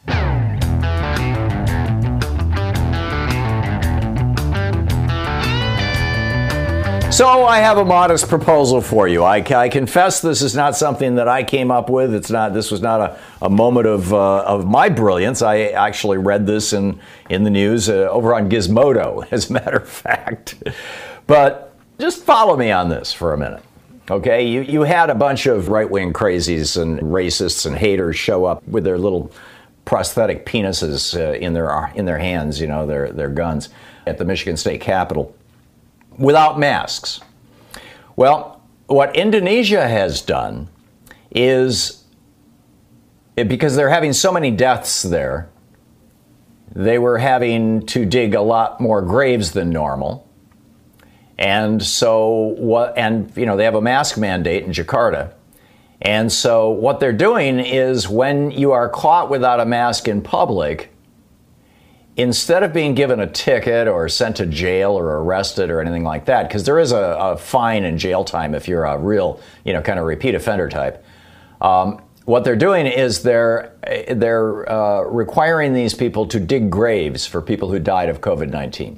S1: So I have a modest proposal for you. I confess this is not something that I came up with. This was not a moment of my brilliance. I actually read this in the news over on Gizmodo, as a matter of fact. But just follow me on this for a minute. Okay, you had a bunch of right-wing crazies and racists and haters show up with their little prosthetic penises in their hands, their guns, at the Michigan State Capitol without masks. Well, what Indonesia has done is, because they're having so many deaths there, they were having to dig a lot more graves than normal. And they have a mask mandate in Jakarta. And so what they're doing is, when you are caught without a mask in public, instead of being given a ticket or sent to jail or arrested or anything like that, because there is a fine and jail time if you're a real, kind of repeat offender type. What they're doing is they're requiring these people to dig graves for people who died of COVID-19.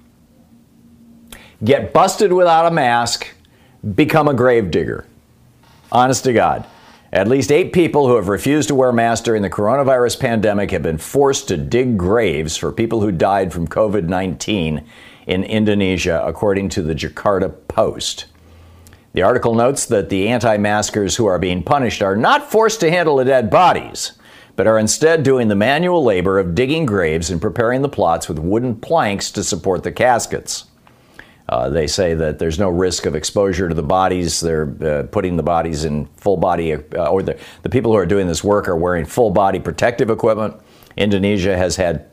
S1: Get busted without a mask, become a grave digger. Honest to God. At least 8 people who have refused to wear masks during the coronavirus pandemic have been forced to dig graves for people who died from COVID-19 in Indonesia, according to the Jakarta Post. The article notes that the anti-maskers who are being punished are not forced to handle the dead bodies, but are instead doing the manual labor of digging graves and preparing the plots with wooden planks to support the caskets. They say that there's no risk of exposure to the bodies. They're putting the bodies in full body, or the people who are doing this work are wearing full body protective equipment. Indonesia has had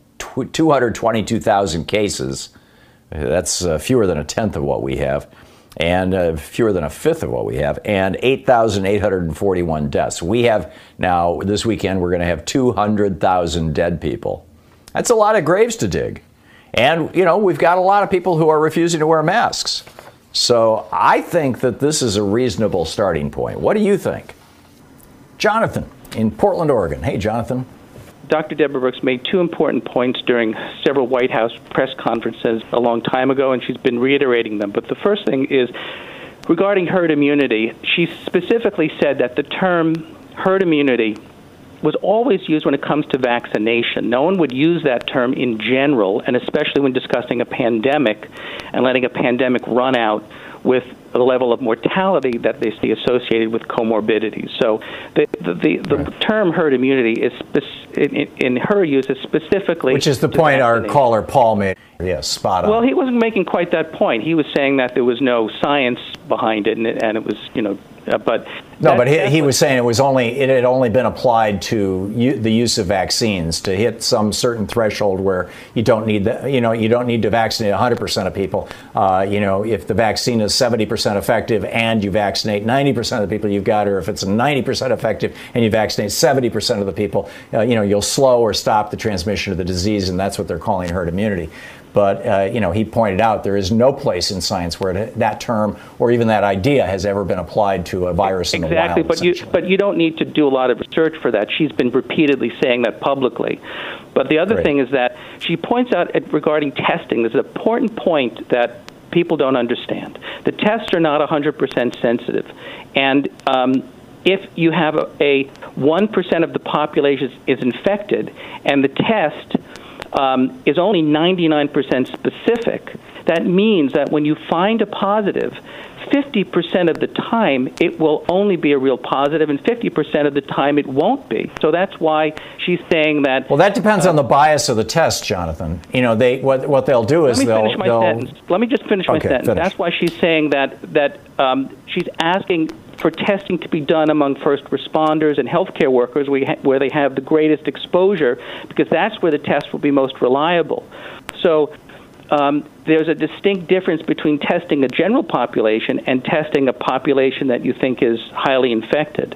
S1: 222,000 cases. That's fewer than a tenth of what we have, and fewer than a fifth of what we have, and 8,841 deaths. We have now, this weekend, we're going to have 200,000 dead people. That's a lot of graves to dig. And, we've got a lot of people who are refusing to wear masks. So I think that this is a reasonable starting point. What do you think? Jonathan in Portland, Oregon. Hey, Jonathan.
S12: Dr. Deborah Brooks made 2 important points during several White House press conferences a long time ago, and she's been reiterating them. But the first thing is, regarding herd immunity, she specifically said that the term herd immunity was always used when it comes to vaccination. No one would use that term in general, and especially when discussing a pandemic and letting a pandemic run out with the level of mortality that they see associated with comorbidities. So the term herd immunity is in her use is specifically...
S1: Which is the point our caller Paul made. Yes, spot on.
S12: Well, he wasn't making quite that point. He was saying that there was no science behind it, and it was, but...
S1: No, but he was saying it had only been applied to the use of vaccines to hit some certain threshold where you don't need you don't need to vaccinate 100% of people. If the vaccine is 70% 90% effective and you vaccinate 90% of the people you've got, or if it's 90% effective and you vaccinate 70% of the people, you'll slow or stop the transmission of the disease, and that's what they're calling herd immunity. But, he pointed out there is no place in science where that term or even that idea has ever been applied to a virus in the wild.
S12: Exactly, but you don't need to do a lot of research for that. She's been repeatedly saying that publicly. But the other thing is that she points out regarding testing, there's an important point that people don't understand. The tests are not 100% sensitive. And if you have a 1% of the population is infected and the test is only 99% specific, that means that when you find a positive, 50% of the time it will only be a real positive, and 50% of the time it won't be. So that's why she's saying that.
S1: Well, that depends on the bias of the test, Jonathan. What they'll do is
S12: Let me just finish my sentence. That's why she's saying that she's asking for testing to be done among first responders and healthcare workers where they have the greatest exposure, because that's where the test will be most reliable. So there's a distinct difference between testing a general population and testing a population that you think is highly infected.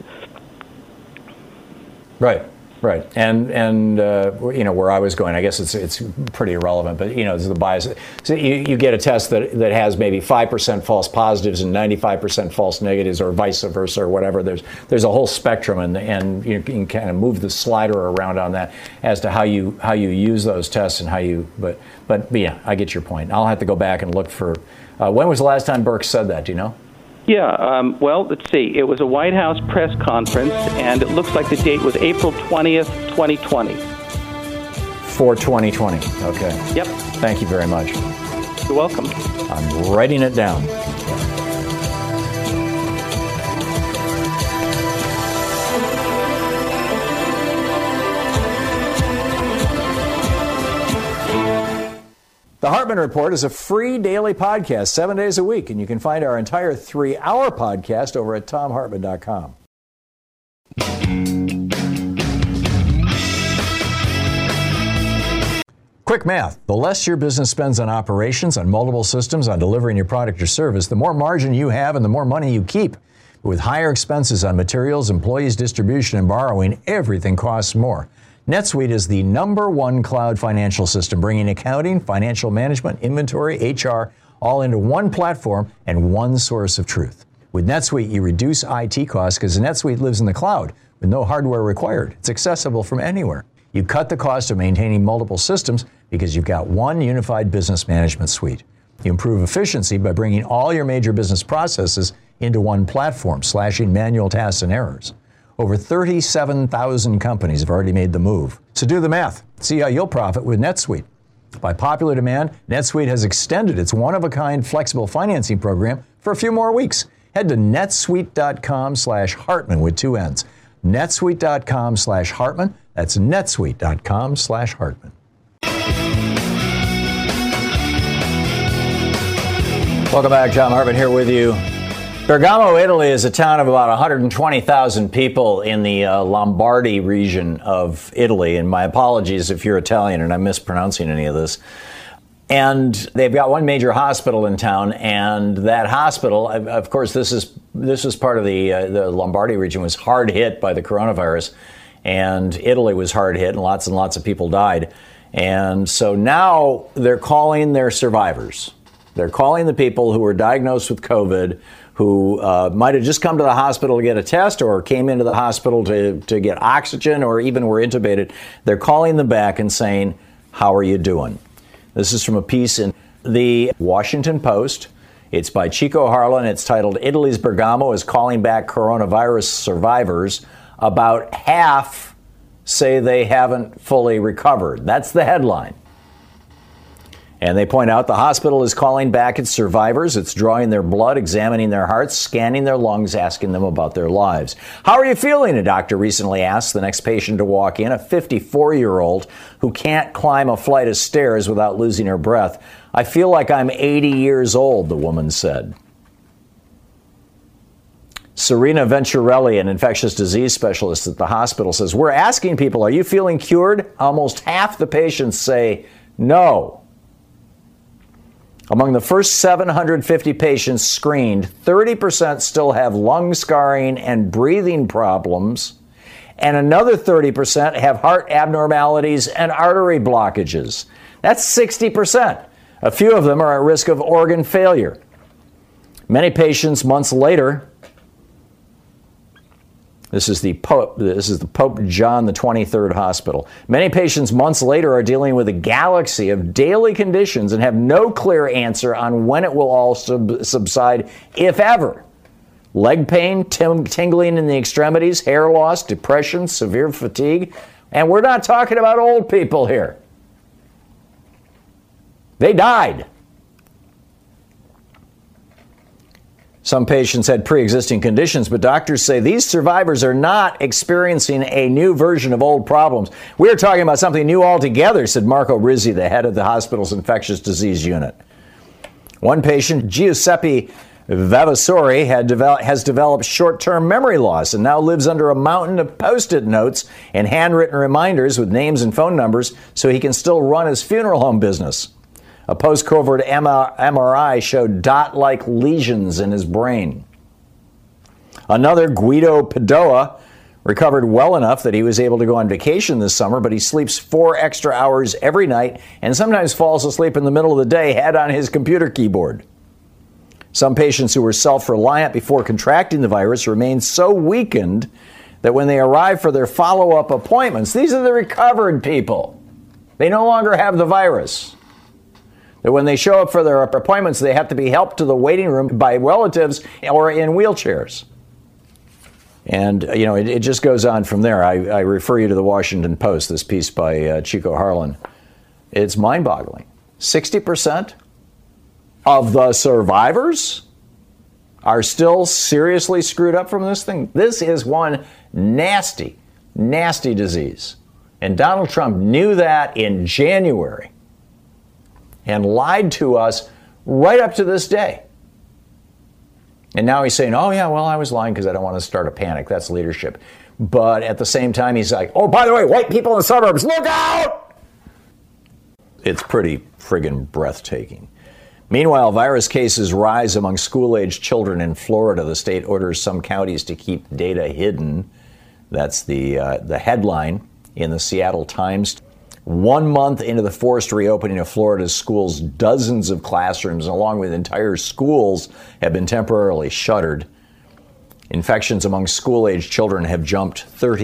S1: Right. And where I was going, I guess it's pretty irrelevant, but it's the bias. So you get a test that has maybe 5% false positives and 95% false negatives, or vice versa, or whatever. There's a whole spectrum, and you can kind of move the slider around on that as to how you use those tests and how you. But yeah, I get your point. I'll have to go back and look for. When was the last time Birx said that? Do you know?
S12: Yeah, well, let's see. It was a White House press conference, and it looks like the date was April 20th, 2020.
S1: For 2020, okay.
S12: Yep.
S1: Thank you very much.
S12: You're welcome.
S1: I'm writing it down. The Hartmann Report is a free daily podcast 7 days a week, and you can find our entire 3-hour podcast over at TomHartmann.com. Quick math. The less your business spends on operations, on multiple systems, on delivering your product or service, the more margin you have and the more money you keep. With higher expenses on materials, employees, distribution, and borrowing, everything costs more. NetSuite is the #1 cloud financial system, bringing accounting, financial management, inventory, HR, all into one platform and one source of truth. With NetSuite, you reduce IT costs because NetSuite lives in the cloud with no hardware required. It's accessible from anywhere. You cut the cost of maintaining multiple systems because you've got one unified business management suite. You improve efficiency by bringing all your major business processes into one platform, slashing manual tasks and errors. Over 37,000 companies have already made the move. So do the math. See how you'll profit with NetSuite. By popular demand, NetSuite has extended its one-of-a-kind flexible financing program for a few more weeks. Head to netsuite.com/Hartmann with 2 N's. netsuite.com/Hartmann. That's netsuite.com/Hartmann. Welcome back. Thom Hartmann here with you. Bergamo, Italy is a town of about 120,000 people in the Lombardy region of Italy. And my apologies if you're Italian and I'm mispronouncing any of this. And they've got one major hospital in town, and that hospital, of course, this is part of the Lombardy region, was hard hit by the coronavirus, and Italy was hard hit, and lots of people died. And so now they're calling their survivors. They're calling the people who were diagnosed with COVID, who might have just come to the hospital to get a test or came into the hospital to get oxygen or even were intubated. They're calling them back and saying, how are you doing? This is from a piece in the Washington Post. It's by Chico Harlan. It's titled, Italy's Bergamo is calling back coronavirus survivors. About half say they haven't fully recovered. That's the headline. And they point out the hospital is calling back its survivors. It's drawing their blood, examining their hearts, scanning their lungs, asking them about their lives. How are you feeling? A doctor recently asked the next patient to walk in, a 54-year-old who can't climb a flight of stairs without losing her breath. I feel like I'm 80 years old, the woman said. Serena Venturelli, an infectious disease specialist at the hospital, says, we're asking people, are you feeling cured? Almost half the patients say no. Among the first 750 patients screened, 30% still have lung scarring and breathing problems, and another 30% have heart abnormalities and artery blockages. That's 60%. A few of them are at risk of organ failure. Many patients months later, this is the Pope John the 23rd Hospital. Many patients months later are dealing with a galaxy of daily conditions and have no clear answer on when it will all subside, if ever. Leg pain, tingling in the extremities, hair loss, depression, severe fatigue. And we're not talking about old people here. They died. Some patients had pre-existing conditions, but doctors say these survivors are not experiencing a new version of old problems. We're talking about something new altogether, said Marco Rizzi, the head of the hospital's infectious disease unit. One patient, Giuseppe Vavasori, has developed short-term memory loss and now lives under a mountain of Post-it notes and handwritten reminders with names and phone numbers so he can still run his funeral home business. A post-COVID MRI showed dot-like lesions in his brain. Another, Guido Padoa, recovered well enough that he was able to go on vacation this summer, but he sleeps 4 extra hours every night and sometimes falls asleep in the middle of the day, head on his computer keyboard. Some patients who were self-reliant before contracting the virus remain so weakened that when they arrive for their follow-up appointments, these are the recovered people. They no longer have the virus. That when they show up for their appointments, they have to be helped to the waiting room by relatives or in wheelchairs. And, it just goes on from there. I refer you to the Washington Post, this piece by Chico Harlan. It's mind-boggling. 60% of the survivors are still seriously screwed up from this thing. This is one nasty, nasty disease. And Donald Trump knew that in January and lied to us right up to this day. And now he's saying, oh, yeah, well, I was lying because I don't want to start a panic. That's leadership. But at the same time, he's like, oh, by the way, white people in the suburbs, look out! It's pretty friggin' breathtaking. Meanwhile, virus cases rise among school-aged children in Florida. The state orders some counties to keep data hidden. That's the headline in the Seattle Times. 1 month into the forced reopening of Florida's schools, dozens of classrooms, along with entire schools, have been temporarily shuttered. Infections among school-aged children have jumped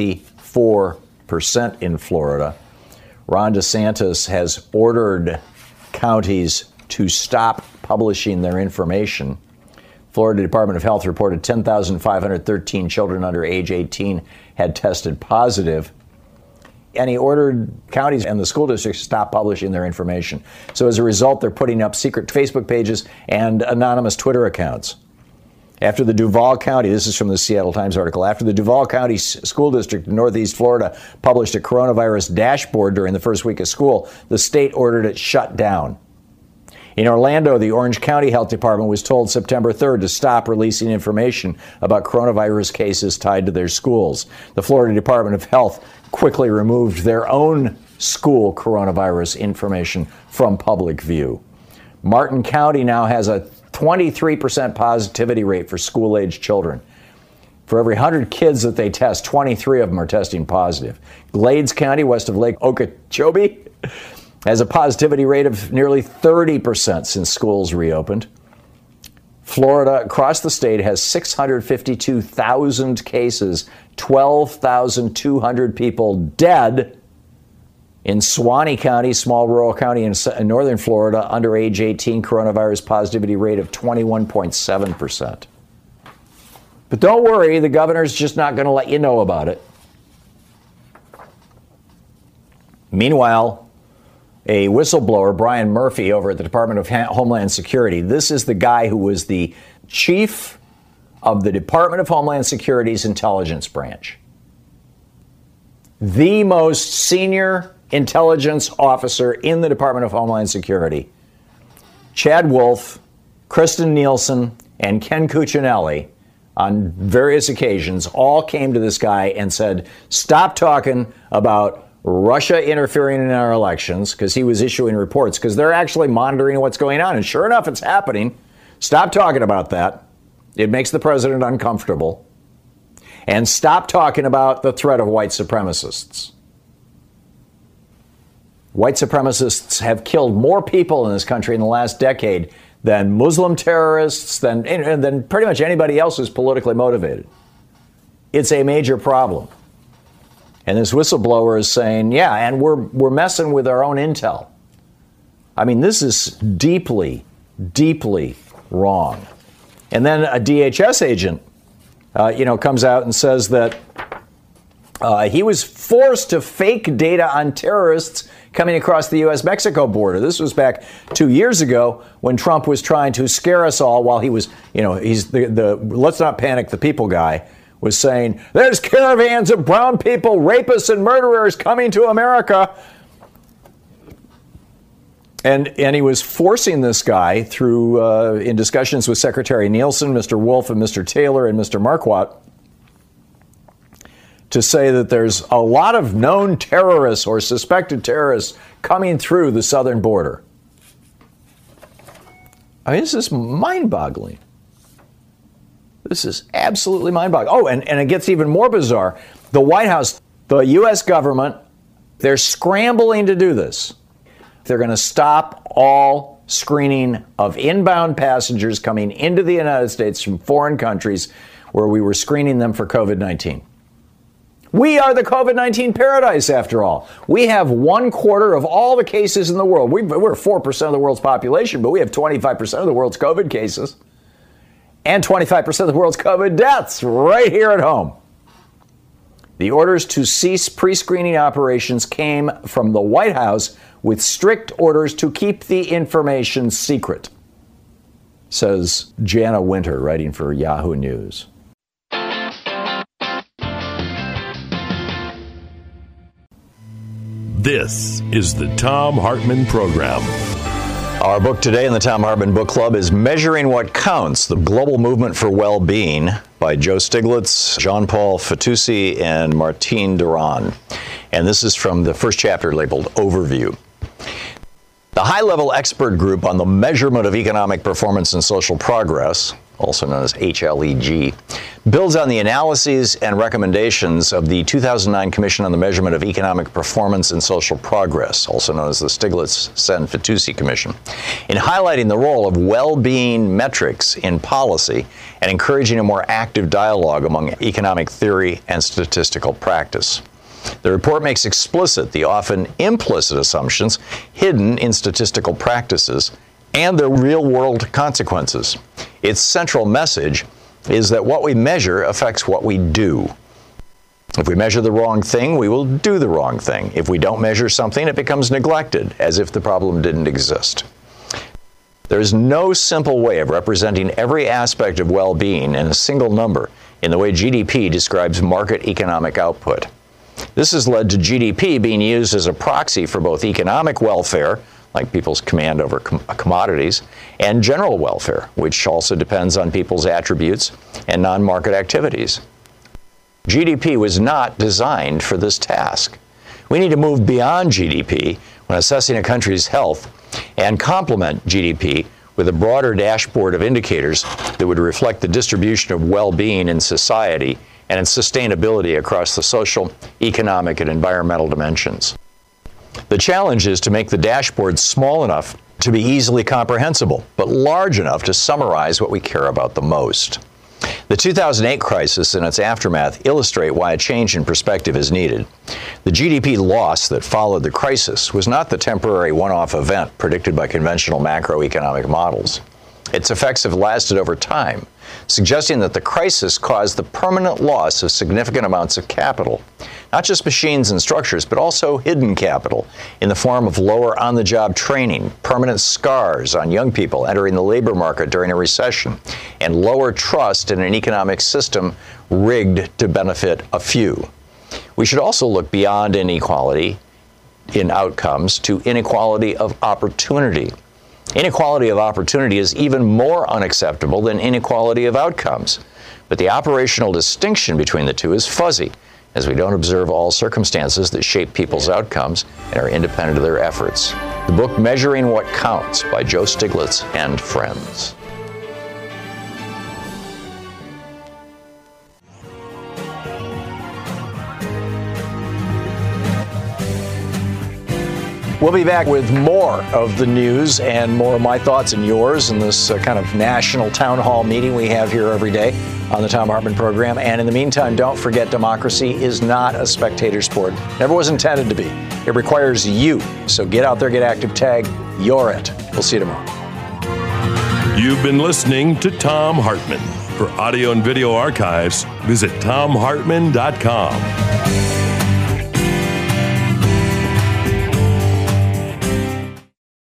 S1: 34% in Florida. Ron DeSantis has ordered counties to stop publishing their information. Florida Department of Health reported 10,513 children under age 18 had tested positive. And he ordered counties and the school districts to stop publishing their information. So as a result, they're putting up secret Facebook pages and anonymous Twitter accounts. After the Duval County, this is from the Seattle Times article, after the Duval County School District in Northeast Florida published a coronavirus dashboard during the first week of school, the state ordered it shut down. In Orlando, the Orange County Health Department was told September 3rd to stop releasing information about coronavirus cases tied to their schools. The Florida Department of Health quickly removed their own school coronavirus information from public view. Martin County now has a 23% positivity rate for school-aged children. For every 100 kids that they test, 23 of them are testing positive. Glades County, west of Lake Okeechobee, has a positivity rate of nearly 30% since schools reopened. Florida, across the state, has 652,000 cases, 12,200 people dead. In Suwannee County, small rural county in northern Florida, under age 18, coronavirus positivity rate of 21.7%. But don't worry, the governor's just not going to let you know about it. Meanwhile, a whistleblower, Brian Murphy, over at the Department of Homeland Security. This is the guy who was the chief of the Department of Homeland Security's intelligence branch. The most senior intelligence officer in the Department of Homeland Security. Chad Wolf, Kristen Nielsen, and Ken Cuccinelli, on various occasions, all came to this guy and said, stop talking about Russia interfering in our elections because he was issuing reports because they're actually monitoring what's going on. And sure enough, it's happening. Stop talking about that. It makes the president uncomfortable. And stop talking about the threat of white supremacists. White supremacists have killed more people in this country in the last decade than Muslim terrorists, than pretty much anybody else who's politically motivated. It's a major problem. And this whistleblower is saying, yeah, and we're messing with our own intel. I mean, this is deeply, deeply wrong. And then a DHS agent, comes out and says that he was forced to fake data on terrorists coming across the U.S.-Mexico border. This was back 2 years ago when Trump was trying to scare us all while he was, he's the let's not panic the people guy, was saying, there's caravans of brown people, rapists and murderers coming to America. And he was forcing this guy through, in discussions with Secretary Nielsen, Mr. Wolf, and Mr. Taylor, and Mr. Marquardt, to say that there's a lot of known terrorists or suspected terrorists coming through the southern border. I mean, this is mind-boggling. This is absolutely mind-boggling. Oh, and it gets even more bizarre. The White House, the U.S. government, they're scrambling to do this. They're going to stop all screening of inbound passengers coming into the United States from foreign countries where we were screening them for COVID-19. We are the COVID-19 paradise, after all. We have 1/4 of all the cases in the world. We're 4% of the world's population, but we have 25% of the world's COVID cases and 25% of the world's COVID deaths right here at home. The orders to cease pre-screening operations came from the White House with strict orders to keep the information secret, says Jana Winter, writing for Yahoo News.
S3: This is the Thom Hartmann Program.
S1: Our book today in the Thom Hartmann Book Club is Measuring What Counts, The Global Movement for Well-Being by Joe Stiglitz, Jean-Paul Fitoussi, and Martine Duran. And this is from the first chapter labeled Overview. The high-level expert group on the measurement of economic performance and social progress, also known as HLEG, builds on the analyses and recommendations of the 2009 Commission on the Measurement of Economic Performance and Social Progress, also known as the Stiglitz-Sen-Fitoussi Commission, in highlighting the role of well-being metrics in policy and encouraging a more active dialogue among economic theory and statistical practice. The report makes explicit the often implicit assumptions hidden in statistical practices and their real-world consequences. Its central message is that what we measure affects what we do. If we measure the wrong thing, we will do the wrong thing. If we don't measure something, it becomes neglected, as if the problem didn't exist. There is no simple way of representing every aspect of well-being in a single number in the way GDP describes market economic output. This has led to GDP being used as a proxy for both economic welfare, like people's command over commodities, and general welfare, which also depends on people's attributes and non-market activities. GDP was not designed for this task. We need to move beyond GDP when assessing a country's health and complement GDP with a broader dashboard of indicators that would reflect the distribution of well-being in society and its sustainability across the social, economic, and environmental dimensions. The challenge is to make the dashboard small enough to be easily comprehensible, but large enough to summarize what we care about the most. The 2008 crisis and its aftermath illustrate why a change in perspective is needed. The GDP loss that followed the crisis was not the temporary one-off event predicted by conventional macroeconomic models. Its effects have lasted over time, suggesting that the crisis caused the permanent loss of significant amounts of capital, not just machines and structures, but also hidden capital in the form of lower on-the-job training, permanent scars on young people entering the labor market during a recession, and lower trust in an economic system rigged to benefit a few. We should also look beyond inequality in outcomes to inequality of opportunity. Inequality of opportunity is even more unacceptable than inequality of outcomes, but the operational distinction between the two is fuzzy, as we don't observe all circumstances that shape people's outcomes and are independent of their efforts. The book Measuring What Counts by Joe Stiglitz and friends. We'll be back with more of the news and more of my thoughts and yours in this kind of national town hall meeting we have here every day on the Thom Hartmann program. And in the meantime, don't forget, democracy is not a spectator sport. Never was intended to be. It requires you. So get out there, get active, tag, you're it. We'll see you tomorrow.
S3: You've been listening to Thom Hartmann. For audio and video archives, visit thomhartmann.com.